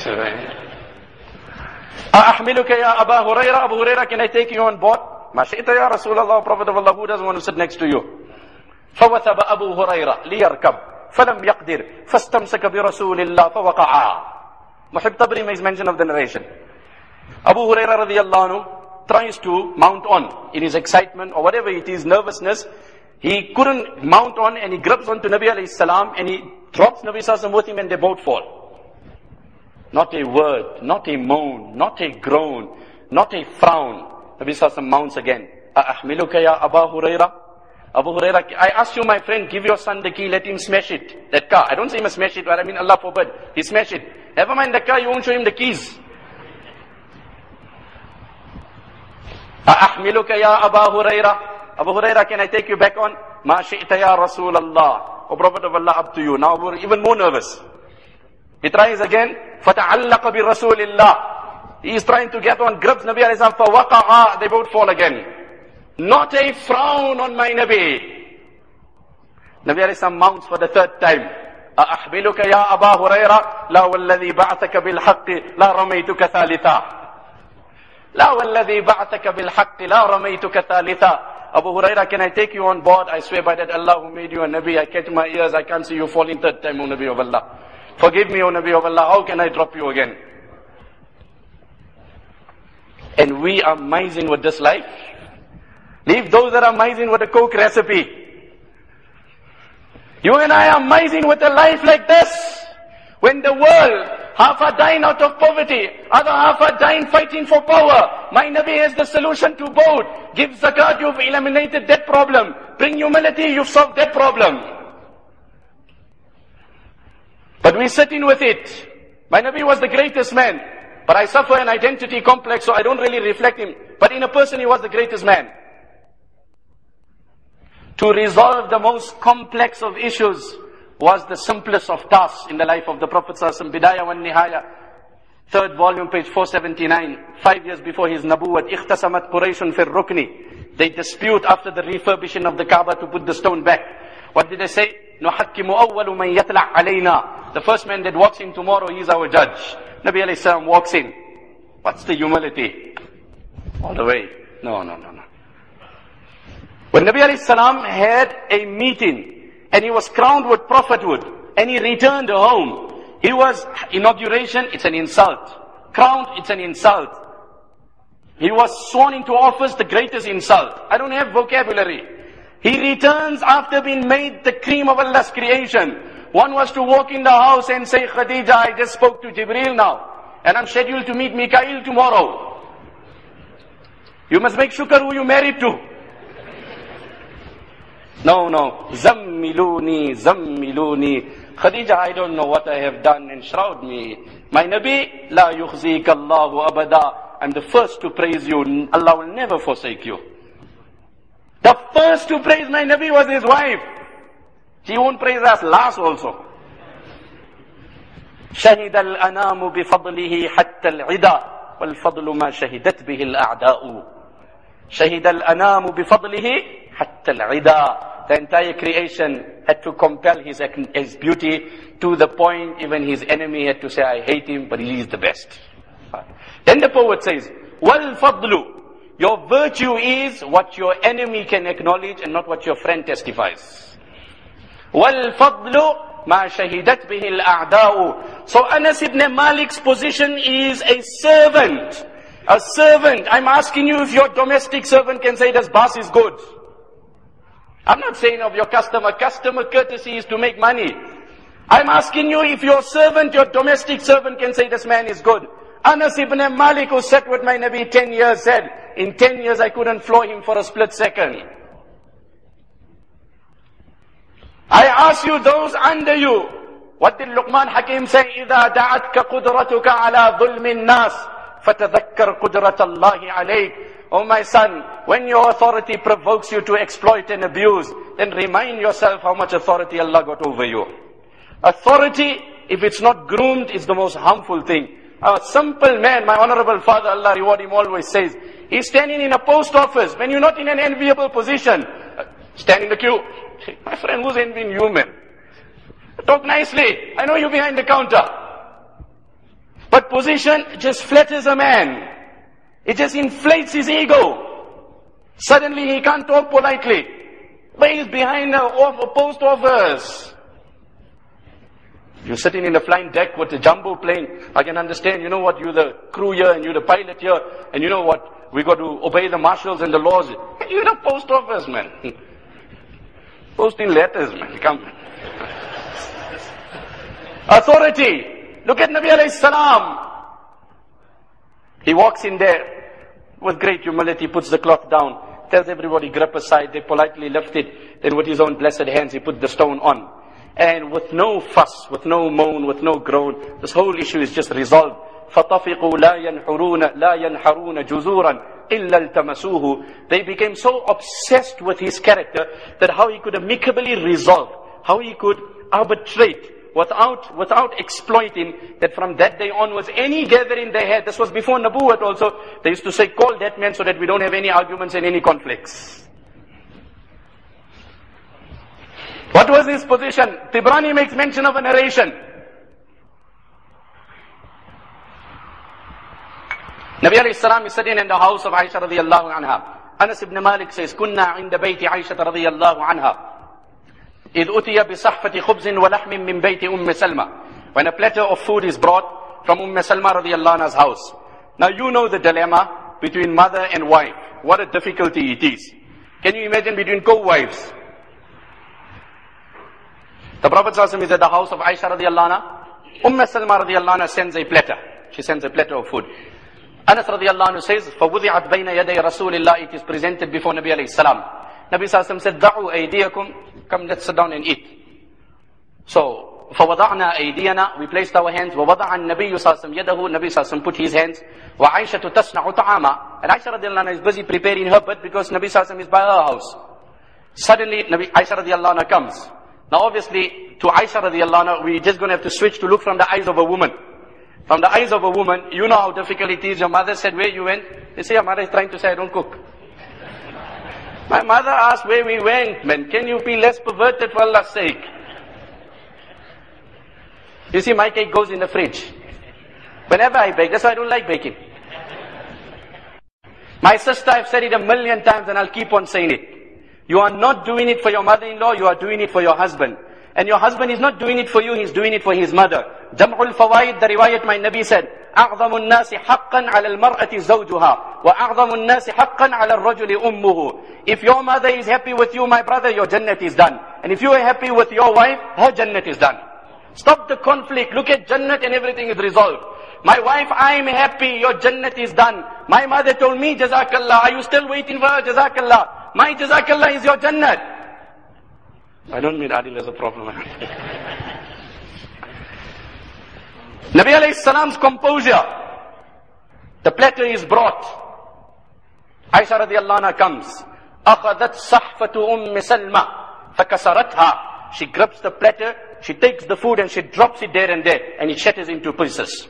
Ahmiluka ya Aba Huraira. Abu Huraira, can I take you on board? Ma shi'ta ya Rasulullah, Prophet of Allah, who doesn't want to sit next to you? فوثب أبو هريرة ليركب فلم يقدر فاستمسك برسول الله فوقعا. Muhib Tabri makes mention of the narration. Abu Hurairah radiyallahu anhu tries to mount on in his excitement or whatever it is, nervousness. He couldn't mount on and he grabs onto Nabi alayhi salam and he drops Nabi sallallahu alaihi wasallam with him and they both fall. Not a word, not a moan, not a groan, not a frown. Nabi sallallahu alaihi wasallam mounts again. Ahmiluka ya Aba Hurairah. Abu Hurairah, I ask you, my friend, give your son the key, let him smash it. That car. I don't say he must smash it, but I mean, Allah forbid. He smash it. Never mind the car, you won't show him the keys. Ahmiluka ya Aba Hurairah. Abu Hurairah, can I take you back on? Ma shi'ta ya Rasulallah. O Prophet of Allah, up to you. Now we're even more nervous. He tries again. Fata'allaqa bi Rasulillah. He is trying to get on, grabs Nabi alayhi salam, fawaqa'a. They both fall again. Not a frown on my Nabi. Nabi alayhi salam mounts for the third time. أَأَحْمِلُكَ يَا أَبَا هُرَيْرَةَ لَا وَالَّذِي بَعْثَكَ بِالْحَقِّ لَا رَمَيْتُكَ ثَالِثًا. لَا وَالَّذِي بَعْثَكَ بِالْحَقِّ لَا رَمَيْتُكَ ثَالِثًا. Abu Hurairah, can I take you on board? I swear by that Allah who made you a Nabi, I catch my ears, I can't see you falling third time, O Nabi of Allah. Forgive me, O Nabi of Allah, how can I drop you again? And we are amazing with this life. Leave those that are amazing with the Coke recipe. You and I are amazing with a life like this. When the world, half are dying out of poverty, other half are dying fighting for power. My Nabi has the solution to both. Give zakat, you've eliminated that problem. Bring humility, you've solved that problem. But we're sitting with it. My Nabi was the greatest man. But I suffer an identity complex, so I don't really reflect him. But in a person, he was the greatest man. to resolve the most complex of issues was the simplest of tasks in the life of the Prophet ﷺ. Bidayah wa Nihaya, third volume, page four seventy-nine. Five years before his Nabuwat, اختصمت قريش في الركن. They dispute after the refurbishing of the Kaaba to put the stone back. What did they say? نحكم أول من يطلع علينا. The first man that walks in tomorrow, he is our judge. Nabi alayhi salam walks in. What's the humility? All the way. No, no, no, no. When Nabi alayhi salam had a meeting and he was crowned with prophethood and he returned home, he was, inauguration, it's an insult. Crowned, it's an insult. He was sworn into office, the greatest insult. I don't have vocabulary. He returns after being made the cream of Allah's creation. One was to walk in the house and say, Khadija, I just spoke to Jibreel now, and I'm scheduled to meet Mikael tomorrow. You must make shukr who you married to. No, no. Zammiluni, zammiluni. Khadija, I don't know what I have done, and shroud me. My Nabi, la yukhzika Allahu abada. I'm the first to praise you. Allah will never forsake you. The first to praise my Nabi was his wife. She won't praise us last also. شهد الأنام بفضله حتى العدا والفضل ما شهدت به الأعداء. شهد الأنام بفضله حتى العدا. The entire creation had to compel his, his beauty to the point even his enemy had to say, I hate him, but he is the best. Then the poet says, وَالْفَضْلُ. Your virtue is what your enemy can acknowledge and not what your friend testifies. وَالْفَضْلُ مَا شَهِدَتْ بِهِ الْأَعْدَاءُ. So Anas ibn Malik's position is a servant. A servant. I'm asking you if your domestic servant can say this boss is good. I'm not saying of your customer. Customer courtesy is to make money. I'm asking you if your servant, your domestic servant can say this man is good. Anas ibn Malik, who sat with my Nabi ten years, said, in ten years I couldn't floor him for a split second. I ask you, those under you, what did Luqman Hakim say? إِذَا دَعَتْكَ قُدْرَتُكَ عَلَى ظُلْمِ النَّاسِ فَتَذَكَّرْ قُدْرَةَ اللَّهِ عَلَيْكَ. Oh my son, when your authority provokes you to exploit and abuse, then remind yourself how much authority Allah got over you. Authority, if it's not groomed, is the most harmful thing. A simple man, my honorable father, Allah reward him, always says, he's standing in a post office when you're not in an enviable position. Stand in the queue. My friend, who's envying you, man? Talk nicely. I know you're behind the counter. But position just flatters a man. It just inflates his ego. Suddenly he can't talk politely. But he's behind a, a post office. You're sitting in a flying deck with a jumbo plane. I can understand, you know what, you're the crew here and you're the pilot here. And you know what, we got to obey the marshals and the laws. You're in a post office, man. Posting letters, man. Come. Authority. Look at Nabi alayhi salam. He walks in there with great humility, puts the cloth down, tells everybody grip aside, they politely lift it. Then with his own blessed hands, he put the stone on. And with no fuss, with no moan, with no groan, this whole issue is just resolved. فَطَفِقُوا لَا يَنْحُرُونَ لَا يَنْحَرُونَ جُزُورًا إِلَّا الْتَمَسُوهُ. They became so obsessed with his character that how he could amicably resolve, how he could arbitrate without, without exploiting, that from that day onwards, any gathering they had, this was before Nabuwat also, they used to say, call that man so that we don't have any arguments and any conflicts. What was his position? Tibrani makes mention of a narration. Nabi alayhi salam is sitting in the house of Aisha radiyallahu anha. Anas ibn Malik says, Kunna inda bayti Aisha radiyallahu anha. إِذْ أُتِيَ بِصَحْفَةِ خُبْزٍ وَلَحْمٍ مِّن بَيْتِ أُمِّ سَلْمَةٍ. When a platter of food is brought from Umm Salma radiyallahu anha's house. Now you know the dilemma between mother and wife. What a difficulty it is. Can you imagine between co-wives? The Prophet ﷺ is at the house of Aisha radiyallahu anha. Umm Salma radiyallahu anha sends a platter. She sends a platter of food. Anas radiyallahu anhu says, فَوُضِعَتْ بَيْنَ يَدَيْ رَسُولِ اللَّهِ. It is presented before Nabi alayhi salam. Nabi ﷺ said, دَعُوا أَيْدِيَكُمْ. Come, let's sit down and eat. So, فَوَضَعْنَا أَيْدِيَنَا. We placed our hands. وَوَضَعَ النَّبِيُّ صَلَّى اللَّهُ عَلَيْهِ وَسَلَّمَ يَدَهُ. Nabi ﷺ put his hands. وَعَيْشَةُ تَصْنَعُ طَعَامًا. And Aisha radiyallahu anha is busy preparing her bed because Nabi ﷺ is by her house. Suddenly, Nabi Aisha radiallahu anha comes. Now obviously, to Aisha radiallahu anha, we're just going to have to switch to look from the eyes of a woman. From the eyes of a woman, you know how difficult it is. Your mother said, where you went? They say, your mother is trying to say, I don't cook. My mother asked where we went, man. Can you be less perverted for Allah's sake? You see, my cake goes in the fridge. Whenever I bake, that's why I don't like baking. My sister, I've said it a million times and I'll keep on saying it. You are not doing it for your mother-in-law, you are doing it for your husband. And your husband is not doing it for you, he's doing it for his mother. Jam'ul Fawaid, the riwayat my Nabi said, أعظم الناس حقا على المرأة زوجها وأعظم الناس حقا على الرجل أمه. If your mother is happy with you, my brother, your Jannat is done. And if you are happy with your wife, her Jannat is done. Stop the conflict, look at Jannat and everything is resolved. My wife, I'm happy, your Jannat is done. My mother told me, Jazakallah, are you still waiting for her? Jazakallah. My Jazakallah is your Jannat. I don't mean Adil has a problem. Nabi alayhi salam's composure. The platter is brought. Aisha radiallahu anha comes. أخذت صحفة أم سلمة فكسرتها. She grabs the platter, she takes the food and she drops it there and there and it shatters into pieces.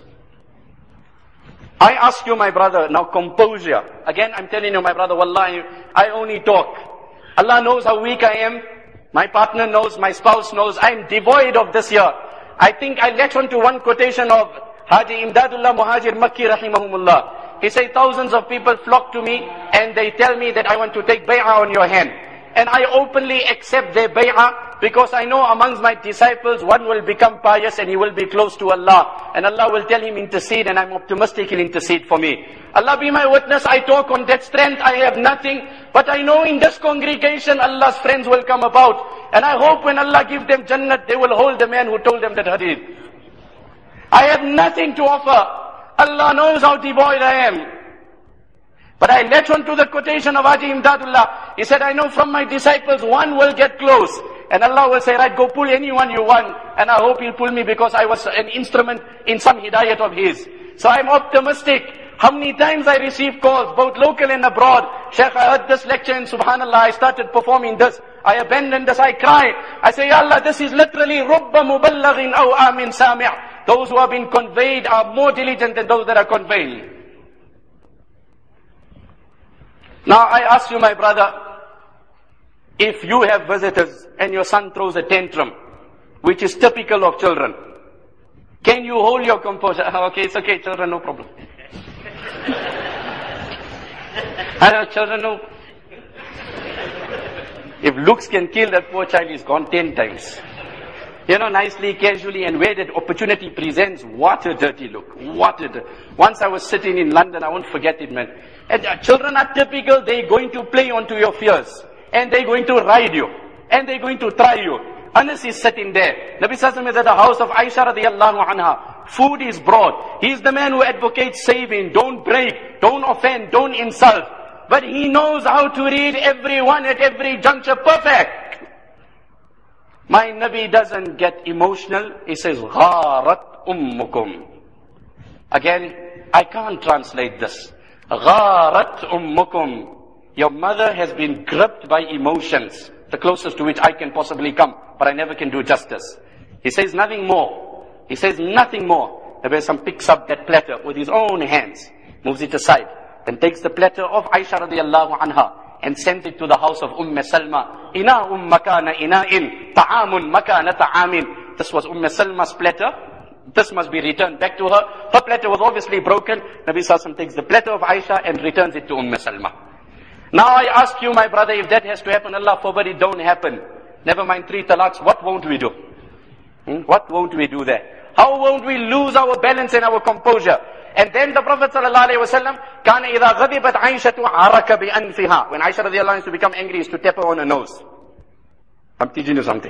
I ask you, my brother, now composure. Again, I'm telling you, my brother, wallahi, I only talk. Allah knows how weak I am. My partner knows, my spouse knows. I'm devoid of this here. I think I latch on to one quotation of Haji Imdadullah Muhajir Makki rahimahumullah. He said, thousands of people flock to me and they tell me that I want to take bay'ah on your hand. And I openly accept their bay'ah because I know amongst my disciples one will become pious and he will be close to Allah. And Allah will tell him intercede and I'm optimistic he'll intercede for me. Allah be my witness, I talk on that strength, I have nothing. But I know in this congregation Allah's friends will come about. And I hope when Allah gives them Jannat, they will hold the man who told them that hadith. I have nothing to offer. Allah knows how devoid I am. But I latch on to the quotation of Haji Imdadullah. He said, I know from my disciples one will get close. And Allah will say, right, go pull anyone you want. And I hope he'll pull me because I was an instrument in some hidayat of his. So I'm optimistic. How many times I receive calls, both local and abroad. Sheikh, I heard this lecture and subhanallah, I started performing this. I abandoned this, I cry. I say, Ya Allah, this is literally رُبَّ مُبَلَّغٍ أَوْ آمٍ سَامِعٍ. Those who have been conveyed are more diligent than those that are conveyed. Now I ask you, my brother, if you have visitors and your son throws a tantrum, which is typical of children, can you hold your composure? Okay, it's okay, children, no problem. I know, children, no. If looks can kill, that poor child is gone ten times. You know, nicely, casually, and where that opportunity presents, what a dirty look. What a dirty. Once I was sitting in London, I won't forget it, man. And uh, children are typical, they're going to play onto your fears. And they're going to ride you. And they're going to try you. Anas is sitting there. Nabi Sallallahu Alaihi Wasallam is at the house of Aisha radiallahu anha. Food is brought. He's the man who advocates saving. Don't break. Don't offend. Don't insult. But he knows how to read everyone at every juncture perfect. My Nabi doesn't get emotional. He says, Gharat ummukum. Again, I can't translate this. Gharat ummukum. Your mother has been gripped by emotions, the closest to which I can possibly come, but I never can do justice. He says nothing more. He says nothing more. Nabi Sallallahu picks up that platter with his own hands, moves it aside, then takes the platter of Aisha radiallahu anha and sends it to the house of Umm Salma. Ina'um makana ina'in, ta'amun makana ta'amin. This was Umm Salma's platter. This must be returned back to her. Her platter was obviously broken. Nabi Sallallahu takes the platter of Aisha and returns it to Umm Salma. Now I ask you, my brother, if that has to happen, Allah forbid it don't happen. Never mind three talaqs, what won't we do? Hmm? What won't we do there? How won't we lose our balance and our composure? And then the Prophet sallallahu alaihi wasallam, kana idha ghadibat Aishatu araka bi anfiha. When Aisha radiallahu anha used to become angry, is to tap her on her nose. I'm teaching you something.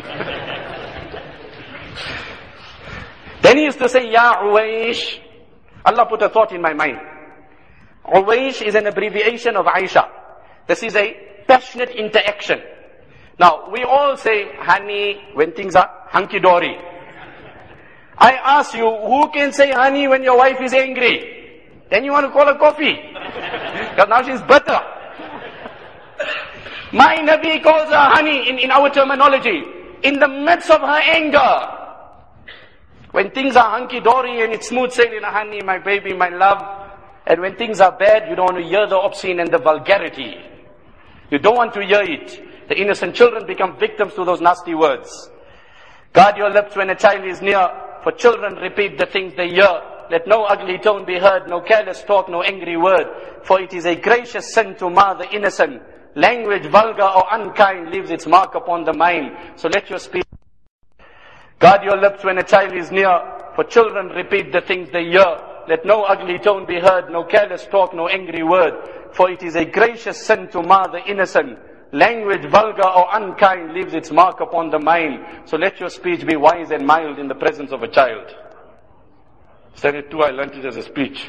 Then he used to say, Ya Uwaish. Allah put a thought in my mind. Uwaish is an abbreviation of Aisha. This is a passionate interaction. Now, we all say honey when things are hunky-dory. I ask you, who can say honey when your wife is angry? Then you want to call her coffee. Because now she's bitter. My Nabi calls her honey in, in our terminology. In the midst of her anger. When things are hunky-dory and it's smooth sailing, honey, my baby, my love. And when things are bad, you don't want to hear the obscene and the vulgarity. You don't want to hear it. The innocent children become victims to those nasty words. Guard your lips when a child is near. For children repeat the things they hear. Let no ugly tone be heard, no careless talk, no angry word. For it is a gracious sin to mar the innocent. Language vulgar or unkind leaves its mark upon the mind. So let your speech. Guard your lips when a child is near. For children repeat the things they hear. Let no ugly tone be heard, no careless talk, no angry word. For it is a gracious sin to mar the innocent. Language vulgar or unkind leaves its mark upon the mind. So let your speech be wise and mild in the presence of a child. Said it too, I learned it as a speech.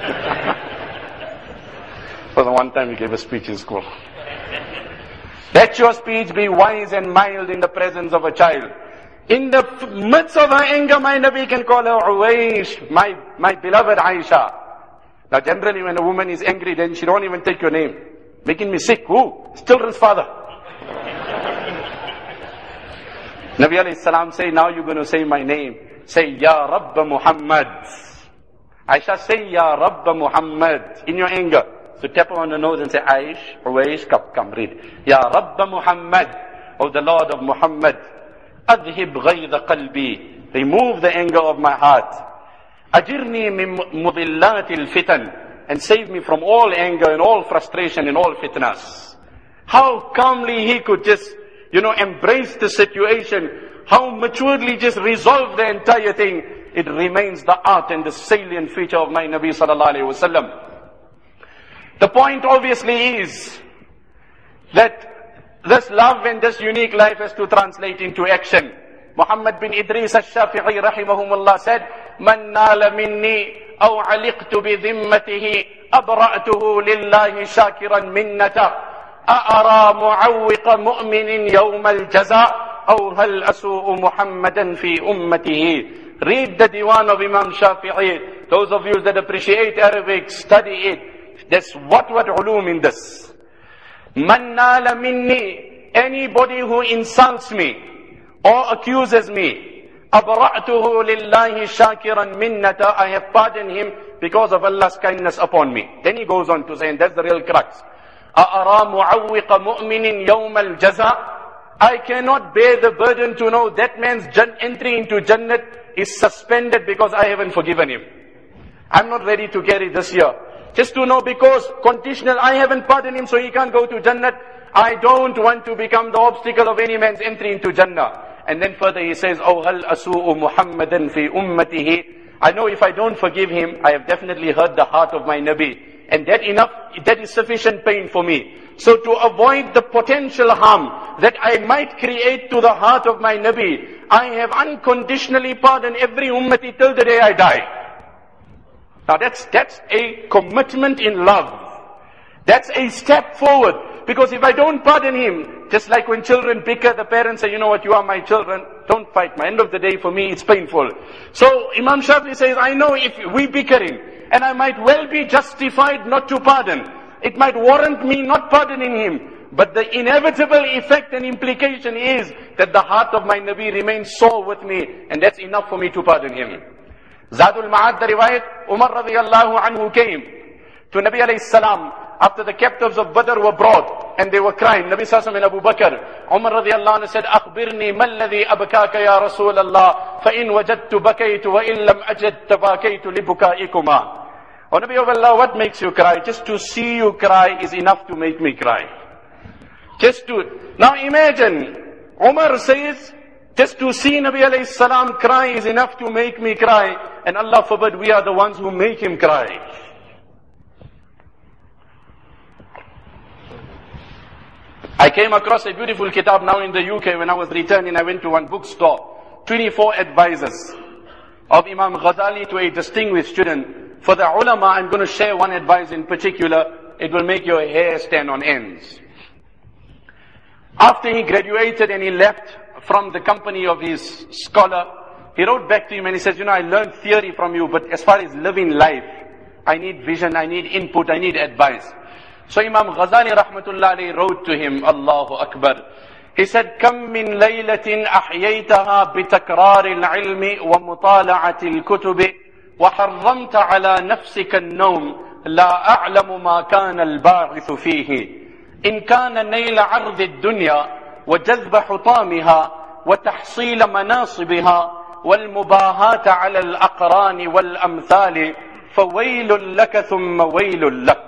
For the one time we gave a speech in school. Let your speech be wise and mild in the presence of a child. In the midst of her anger, my Nabi can call her Uwaish, my, my beloved Aisha. Now generally when a woman is angry, then she don't even take your name. Making me sick. Who? It's children's father. Nabi alayhi salam say, now you're going to say my name. Say, Ya Rabba Muhammad. Aisha, say, Ya Rabba Muhammad. In your anger. So tap her on the nose and say, Aish, Uwaish, come, come, read. Ya Rabba Muhammad. O the Lord of Muhammad. Adhib ghayda qalbi. Remove the anger of my heart. Ajirni min mudillatil fitan. And save me from all anger and all frustration and all fitnas. How calmly he could just, you know, embrace the situation. How maturely just resolve the entire thing. It remains the art and the salient feature of my Nabi sallallahu alayhi wasallam. The point obviously is that this love and this unique life has to translate into action. Muhammad bin Idris al-Shafi'i rahimahumullah said, Man nala minni aw aliqtu bi dhimmatihi abra'tuhu lillahi shakiran minnata a'ara mu'awwiqa mu'minin yawm al-jaza aw hal asu'u Muhammadan fi ummatihi. Read the Diwan of Imam Shafi'i. Those of you that appreciate Arabic, study it. There's what what ulum in this. Man nala minni, anybody who insults me or accuses me, abra'tuhu lillahi shakiran minnata, I have pardoned him because of Allah's kindness upon me. Then he goes on to say, and that's the real crux. A'ara mu'awwiqa mu'minin yawm al-jaza. I cannot bear the burden to know that man's entry into Jannat is suspended because I haven't forgiven him. I'm not ready to carry this year. Just to know because conditional, I haven't pardoned him so he can't go to Jannat. I don't want to become the obstacle of any man's entry into Jannah. And then further he says, Oh hal asu'u Muhammadan fi ummatihi. I know if I don't forgive him, I have definitely hurt the heart of my Nabi. And that enough, that is sufficient pain for me. So to avoid the potential harm that I might create to the heart of my Nabi, I have unconditionally pardoned every ummati till the day I die. Now that's, that's a commitment in love. That's a step forward. Because if I don't pardon him, just like when children bicker, the parents say, you know what, you are my children, don't fight. My end of the day, for me, it's painful. So Imam Shafi'i says, I know if we bickering, and I might well be justified not to pardon. It might warrant me not pardoning him. But the inevitable effect and implication is that the heart of my Nabi remains sore with me, and that's enough for me to pardon him. Zadul Ma'ad, the riwayat, Umar radiyallahu anhu came to Nabi alayhi salam after the captives of Badr were brought and they were crying. Nabi sallallahu alayhi wa sallam and Abu Bakr. Umar radiyallahu anhu said, Akhbirni ma alladhi abkaka ya Rasulallah, fa in wajadtu bakaytu wa in lam ajad tabakaytu li bukaikuma. O Nabi of Allah, what makes you cry? Just to see you cry is enough to make me cry. Just to, now imagine, Umar says, just to see Nabi alayhi salam cry is enough to make me cry. And Allah forbid we are the ones who make him cry. I came across a beautiful kitab now in the U K when I was returning. I went to one bookstore. twenty-four advisors of Imam Ghazali to a distinguished student. For the ulama, I'm going to share one advice in particular. It will make your hair stand on ends. After he graduated and he left from the company of his scholar, he wrote back to him and he says, you know, I learned theory from you, but as far as living life, I need vision, I need input, I need advice. So Imam Ghazali rahmatullah alayhi wrote to him, Allahu Akbar. He said, كم من ليلة أحييتها بتكرار العلم ومطالعة الكتب وحرمت على نفسك النوم لا أعلم ما كان الباعث فيه إن كان نيل عرض الدنيا وجذب حطامها وتحصيل مناصبها والمباهاة على الأقران والأمثال فويل لك ثم ويل لك.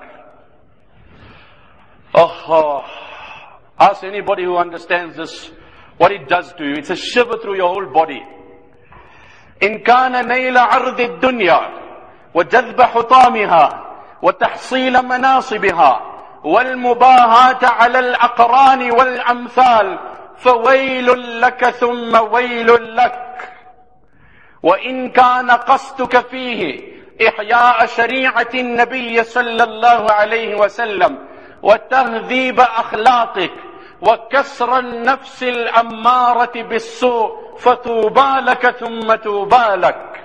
Oh, oh. Ask anybody who understands this, what it does to you. It's a shiver through your whole body. إن كان نيل عرض الدنيا وجذب حطامها وتحصيل مناصبها والمباهاة على الأقران والأمثال فويل لك ثم ويل لك. وإن كان قصدك فيه إحياء شريعة النبي صلى الله عليه وسلم وتهذيب أخلاقك وكسر النفس الأمارة بالسوء فتوبى لك ثم توبى لك.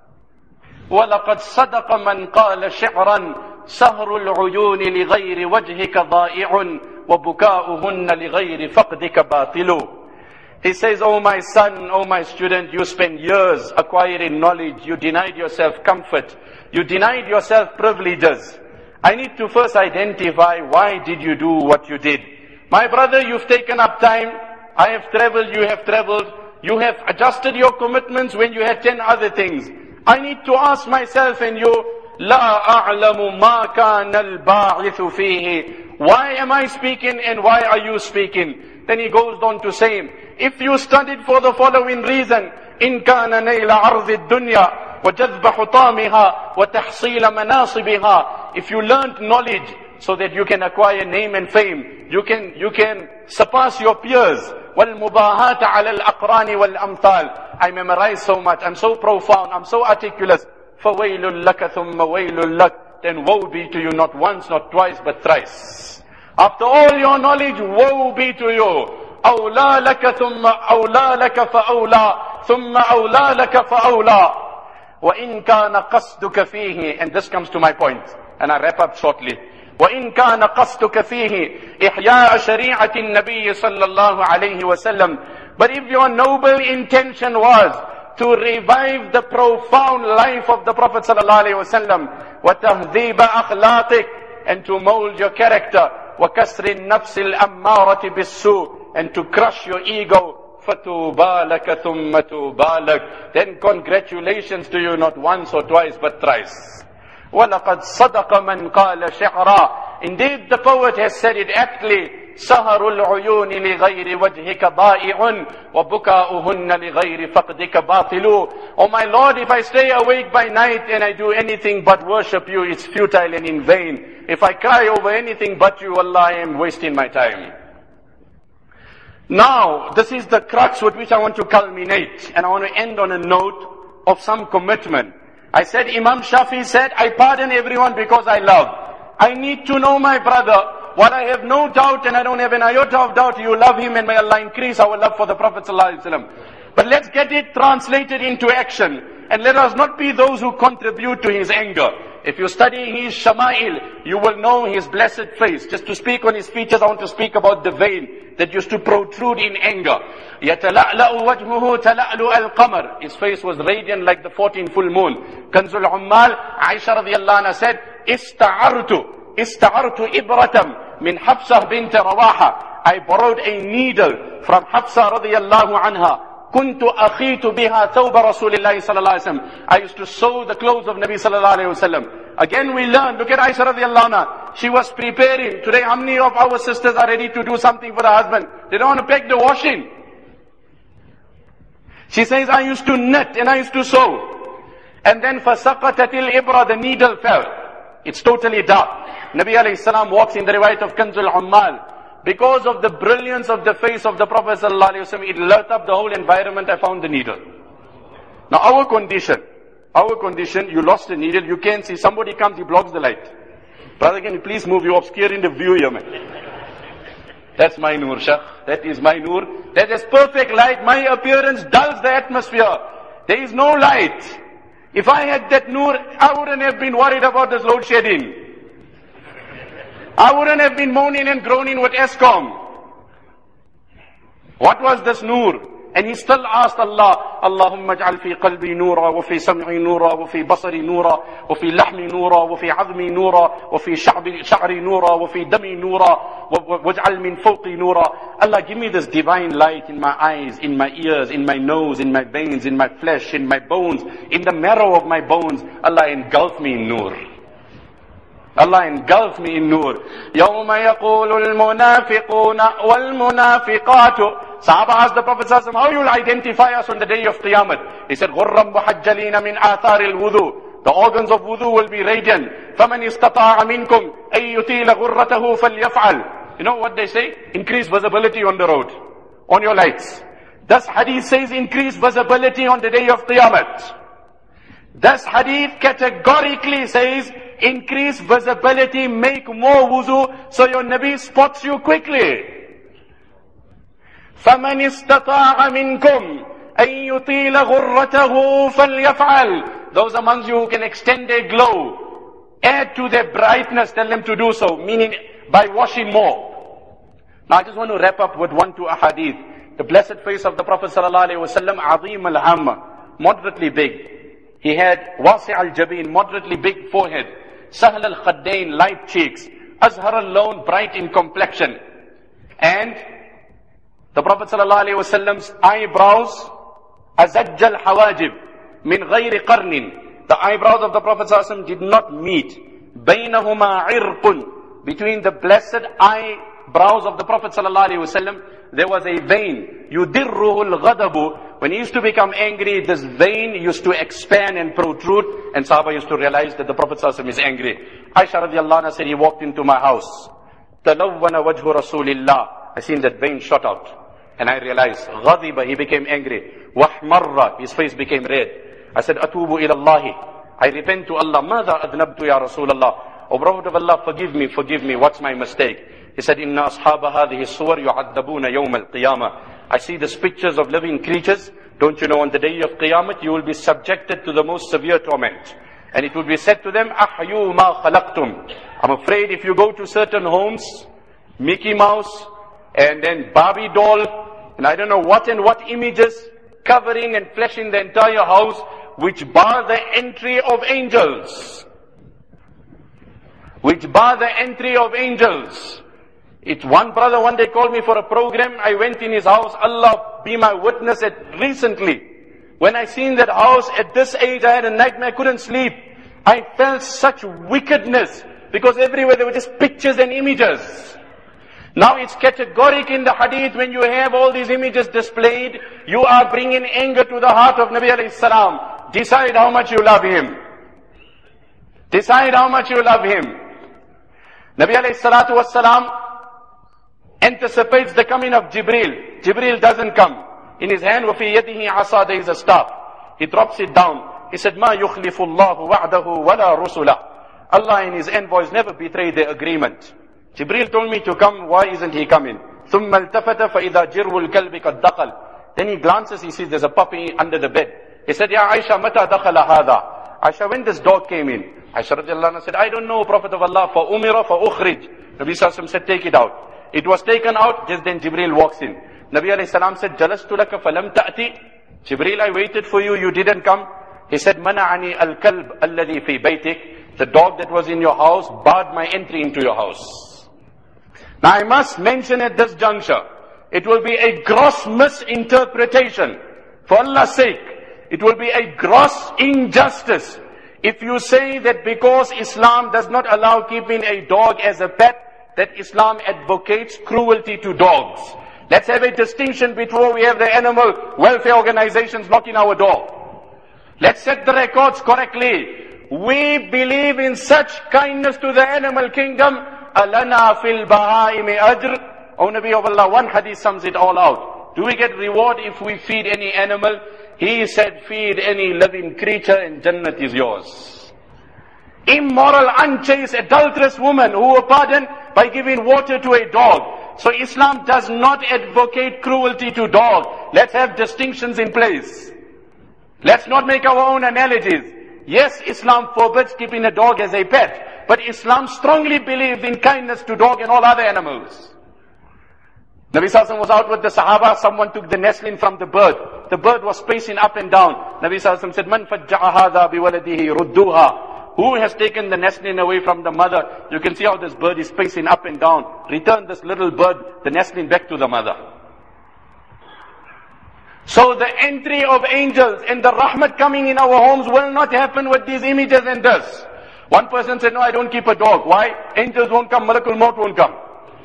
ولقد صدق من قال شعرا سهر العيون لغير وجهك ضائع وبكاؤهن لغير فقدك باطل. He says, oh my son, oh my student, you spent years acquiring knowledge, you denied yourself comfort, you denied yourself privileges. I need to first identify why did you do what you did. My brother, you've taken up time, I have traveled, you have traveled, you have adjusted your commitments when you had ten other things. I need to ask myself and you, لا أعلم ما كان الباعث فيه. Why am I speaking and why are you speaking? Then he goes on to say, if you studied for the following reason, إن كان نيل عرض الدنيا وجذب حطامها وتحصيل مناصبها. If you learned knowledge so that you can acquire name and fame, you can, you can surpass your peers. وَالْمُبَاهَاةَ عَلَى الْأَقْرَانِ وَالْأَمْثَالِ. I memorize so much, I'm so profound, I'm so articulate. فَوَيْلٌ لَكَ ثُمَّ وَيْلٌ لَكَ. Then woe be to you, not once, not twice, but thrice. After all your knowledge, woe be to you. أَوْلَى لَكَ ثُمَّ أَوْلَى لَكَ فَأَوْلَى ثُمَّ أَوْلَى لَكَ فَأَوْلَى. وَإِن كَانَ قَصْدُكَ فِيهِ. And this comes to my point, and I wrap up shortly. وَإِن كَانَ قَصْدُكَ فِيهِ إِحْيَاءَ شَرِيعَةِ النَّبِيِّ صَلَّى اللَّهُ عَلَيْهِ وَسَلَّمَ. But if your noble intention was to revive the profound life of the Prophet sallallahu alaihi wasallam, وَتَهْذِيبَ أَخْلَاقِكَ, and to mold your character, وَكَسْرِ النَّفْسِ الْأَمَّارَةِ بِالسُّوءِ, and to crush your ego, فَتُوبَى لَكَ ثُمَّ تُوبَى لَكَ. Then congratulations to you, not once or twice, but thrice. وَلَقَدْ صَدَقَ مَنْ قَالَ شِعْرًا. Indeed, the poet has said it aptly. سَهَرُ الْعُيُونِ لِغَيْرِ وَجْهِكَ ضَائِعٌ وَبُكَاؤُهُنَّ لِغَيْرِ فَقْدِكَ بَاطِلُ. Oh my Lord, if I stay awake by night and I do anything but worship you, it's futile and in vain. If I cry over anything but you, Allah, I am wasting my time. Now, this is the crux with which I want to culminate, and I want to end on a note of some commitment. I said, Imam Shafi said, I pardon everyone because I love. I need to know my brother. What I have no doubt, and I don't have an iota of doubt, you love him, and may Allah increase our love for the Prophet ﷺ. But let's get it translated into action, and let us not be those who contribute to his anger. If you study his Shama'il, you will know his blessed face. Just to speak on his features, I want to speak about the vein that used to protrude in anger. يَتَلَأْلَأُ وَجْهُهُ تَلَأْلُؤَ الْقَمَرِ. His face was radiant like the fourteenth full moon. Kanzul Ummal, Aisha radiyallahu anha said, إِسْتَعَرْتُ إِسْتَعَرْتُ إِبْرَةً مِنْ حَفْصَةٍ بِنْتِ رَوَاحَةٍ. I borrowed a needle from Hafsa radiyallahu anha. كنت أخيت بها ثوب رسول الله صلى الله عليه وسلم. I used to sew the clothes of Nabi sallallahu alayhi wasallam. Again we learn, look at Aisha radiallahu anha. She was preparing. Today how many of our sisters are ready to do something for the husband? They don't want to pack the washing. She says, I used to knit and I used to sew. And then فَسَقَطَتِ الْإِبْرَةِ, the needle fell. It's totally dark. Nabi alayhi salam walks in the riwayat of Kanzul Ummal. Because of the brilliance of the face of the Prophet sallallahu alaihi wasallam, it lit up the whole environment. I found the needle. Now our condition, our condition, you lost the needle, you can't see, somebody comes, he blocks the light. Brother, can you please move, you're obscuring the view here, man. That's my nur, Shah. That is my nur. That is perfect light. My appearance dulls the atmosphere. There is no light. If I had that nur, I wouldn't have been worried about this load shedding. I wouldn't have been moaning and groaning with ESCOM. What was this nur? And he still asked Allah, Allahumma ij'al fi qalbi nura, wa fi sam'i nura, wa fi basari nura, wa fi lahmi nura, wa fi azmi nura, wa fi sha'ri nura, wa fi dami nura, waj'al min fawqi nura. Allah, give me this divine light in my eyes, in my ears, in my nose, in my veins, in my flesh, in my bones, in the marrow of my bones. Allah, engulf me in nur. Allah, engulf me in nur. يَوْمَ يَقُولُ الْمُنَافِقُونَ وَالْمُنَافِقَاتُ. Sahaba asked the Prophet ﷺ, how you will identify us on the day of Qiyamah? He said, غُرًّا مُحَجَّلِينَ مِنْ آثَارِ الْوُضُوءِ. The organs of wudu will be radiant. فَمَنْ اسْتَطَاعَ مِنْكُمْ أَن يُطِيلَ غُرَّتَهُ فَلْيَفْعَلْ. You know what they say? Increase visibility on the road, on your lights. This hadith says increase visibility on the day of Qiyamah. This hadith categorically says increase visibility, make more wuzu, so your Nabi spots you quickly. فَمَنِ اسْتَطَاعَ مِنْكُمْ أَن يُطِيلَ غُرَّتَهُ فَلْيَفْعَلْ. Those amongst you who can extend their glow, add to their brightness, tell them to do so, meaning by washing more. Now I just want to wrap up with one, two ahadith. The blessed face of the Prophet ﷺ, Azim al-Hamma, moderately big. He had Wasi' al-Jabin, moderately big forehead. Sahl al-Khaddain, light cheeks. Azhar al-Lawn, bright in complexion. And the Prophet ﷺ's eyebrows, Azajj al-Hawajib, min ghayri qarnin. The eyebrows of the Prophet ﷺ did not meet. Baynahuma irqun. Between the blessed eyebrows of the Prophet ﷺ, there was a vein. Yudirruhu al-ghadabu. When he used to become angry, this vein used to expand and protrude, and Sahaba used to realize that the Prophet ﷺ is angry. Aisha radiallahu anha said, he walked into my house. Talawwana wajhu Rasulillah. I seen that vein shot out. And I realized, ghadiba, he became angry. Wahmarra, his face became red. I said, atubu ilallahi. I repent to Allah. Mada adnabtu ya Rasulallah. O Prophet of Allah, forgive me, forgive me. What's my mistake? He said, inna ashaba hadhihi suwar yu'addabuna yawm al-qiyamah. I see these pictures of living creatures. Don't you know, on the day of Qiyamah, you will be subjected to the most severe torment. And it will be said to them, ahyu ma khalaqtum. I'm afraid if you go to certain homes, Mickey Mouse, and then Barbie doll, and I don't know what and what images, covering and fleshing the entire house, which bar the entry of angels. Which bar the entry of angels. It's one brother one day called me for a program. I went in his house. Allah be my witness that recently, when I seen that house at this age, I had a nightmare, I couldn't sleep. I felt such wickedness because everywhere there were just pictures and images. Now it's categoric in the hadith, when you have all these images displayed, you are bringing anger to the heart of Nabi alayhi salam. Decide how much you love him. Decide how much you love him. Nabi alayhi salatu was salam anticipates the coming of Jibreel. Jibreel doesn't come. In his hand, وَفِي يَدِهِ عَصَى, there is a staff. He drops it down. He said, مَا يُخْلِفُ اللَّهُ وَعْدَهُ وَلَا رُسُلَهُ. Allah and his envoys never betray their agreement. Jibreel told me to come, why isn't he coming? ثُمَّ الْتَفَتَ فَإِذَا جِرْوُ الْكَلْبِ قَدْ دَخَلْ. Then he glances, he sees there's a puppy under the bed. He said, Ya Aisha, مَتَى دَخَلَ هَذَا. Aisha, when this dog came in? Aisha radiallahu anha said, I don't know, Prophet of Allah, فَأُمِرَ فَأُخْرِجْ. Nabi sallallahu alayhi wa sallam said, take it out. It was taken out, just then Jibreel walks in. Nabi alayhi salam said, Jalastu laka falam ta'ti. Jibreel, I waited for you, you didn't come. He said, Mana'ani al-kalb alladhi fi baytik. The dog that was in your house barred my entry into your house. Now I must mention at this juncture, it will be a gross misinterpretation. For Allah's sake, it will be a gross injustice if you say that because Islam does not allow keeping a dog as a pet, that Islam advocates cruelty to dogs. Let's have a distinction before we have the animal welfare organizations knocking our door. Let's set the records correctly. We believe in such kindness to the animal kingdom. Alana fil bahaimi ajr. O Nabi of Allah, one hadith sums it all out. Do we get reward if we feed any animal? He said, feed any living creature and Jannat is yours. Immoral, unchaste, adulterous woman who were pardoned by giving water to a dog. So Islam does not advocate cruelty to dog. Let's have distinctions in place. Let's not make our own analogies. Yes, Islam forbids keeping a dog as a pet. But Islam strongly believed in kindness to dog and all other animals. Nabi Sallallahu Alaihi Wasallam was out with the Sahaba, someone took the nestling from the bird. The bird was pacing up and down. Nabi Sallallahu Alaihi Wasallam said, Man fajja'a hadha biwaladihi rudduha. Who has taken the nestling away from the mother? You can see how this bird is pacing up and down. Return this little bird, the nestling, back to the mother. So the entry of angels and the rahmat coming in our homes will not happen with these images and this. One person said, no, I don't keep a dog. Why? Angels won't come, Malakul Maut won't come.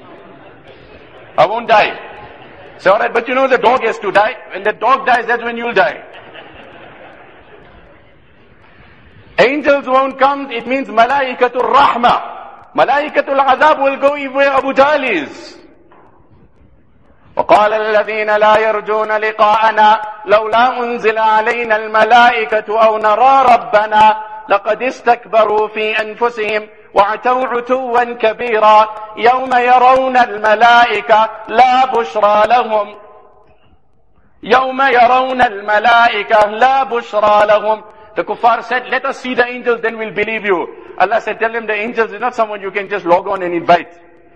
I won't die. So alright, but you know the dog has to die. When the dog dies, that's when you'll die. Angels won't come, it means Malaikatul Rahmah. Malaikatul Azab will go where Abu Jahl is. وقال الذين لا يرجون لقاءنا لولا أنزل علينا الملائكة أو نرى ربنا لقد استكبروا في أنفسهم وعتوا عتوا كبيرا يوم يرون الملائكة لا بشرى لهم يوم يرون الملائكة لا بشرى لهم. The kuffar said, let us see the angels, then we'll believe you. Allah said, tell them the angels is not someone you can just log on and invite.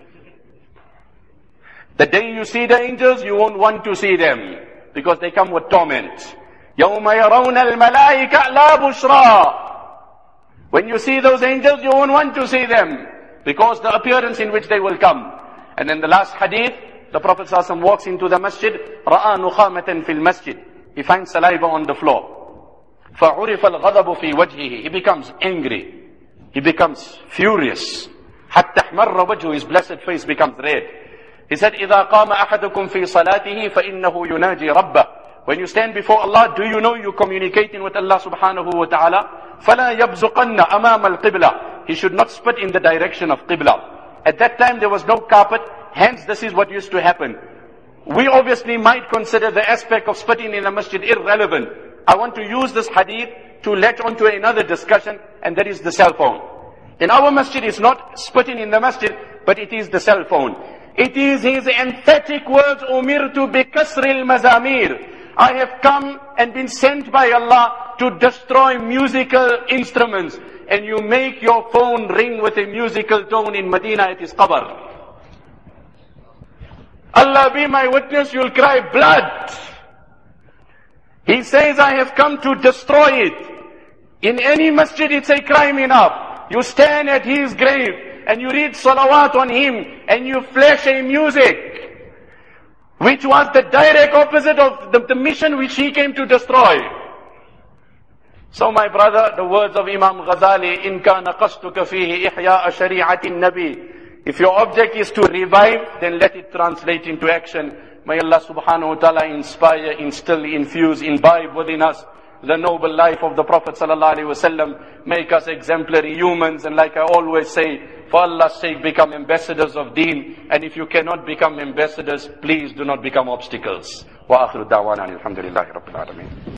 The day you see the angels, you won't want to see them, because they come with torment. يَوْمَ يَرَوْنَ الْمَلَائِكَةَ لَا بُشْرَى. When you see those angels, you won't want to see them, because the appearance in which they will come. And then the last hadith, the Prophet ﷺ walks into the masjid, رَأَى نُخَامَةً فِي الْمَسْجِدِ. He finds saliva on the floor. فَعُرِفَ الْغَضَبُ فِي وَجْهِهِ. He becomes angry. He becomes furious. حَتَّى احْمَرَّ وَجْهُ. His blessed face becomes red. He said, إِذَا قَامَ أَحَدُكُمْ فِي صَلَاتِهِ فَإِنَّهُ يُنَاجِي رَبَّهُ. When you stand before Allah, do you know you're communicating with Allah subhanahu wa ta'ala? فَلَا يَبْزُقَنَّ أَمَامَ الْقِبْلَةِ. He should not spit in the direction of Qibla. At that time there was no carpet, hence this is what used to happen. We obviously might consider the aspect of spitting in a masjid irrelevant. I want to use this hadith to latch onto another discussion, and that is the cell phone. In our masjid it's not spitting in the masjid, but it is the cell phone. It is his emphatic words, Umirtu bi kasril mazamir. I have come and been sent by Allah to destroy musical instruments. And you make your phone ring with a musical tone in Medina at his qabr. Allah be my witness, you'll cry blood. He says, I have come to destroy it. In any masjid it's a crime enough. You stand at his grave and you read salawat on him, and you flash a music, which was the direct opposite of the, the mission which he came to destroy. So my brother, the words of Imam Ghazali, إِن كَانَ قَصْدُكَ فِيهِ إِحْيَاءَ شَرِيعَةِ النَّبِي. If your object is to revive, then let it translate into action. May Allah subhanahu wa ta'ala inspire, instill, infuse, imbibe within us the noble life of the Prophet sallallahu alaihi wasallam. Make us exemplary humans, and like I always say, for Allah's sake, become ambassadors of deen. And if you cannot become ambassadors, please do not become obstacles. Wa akhiru da'wana alhamdulillahi rabbil alameen.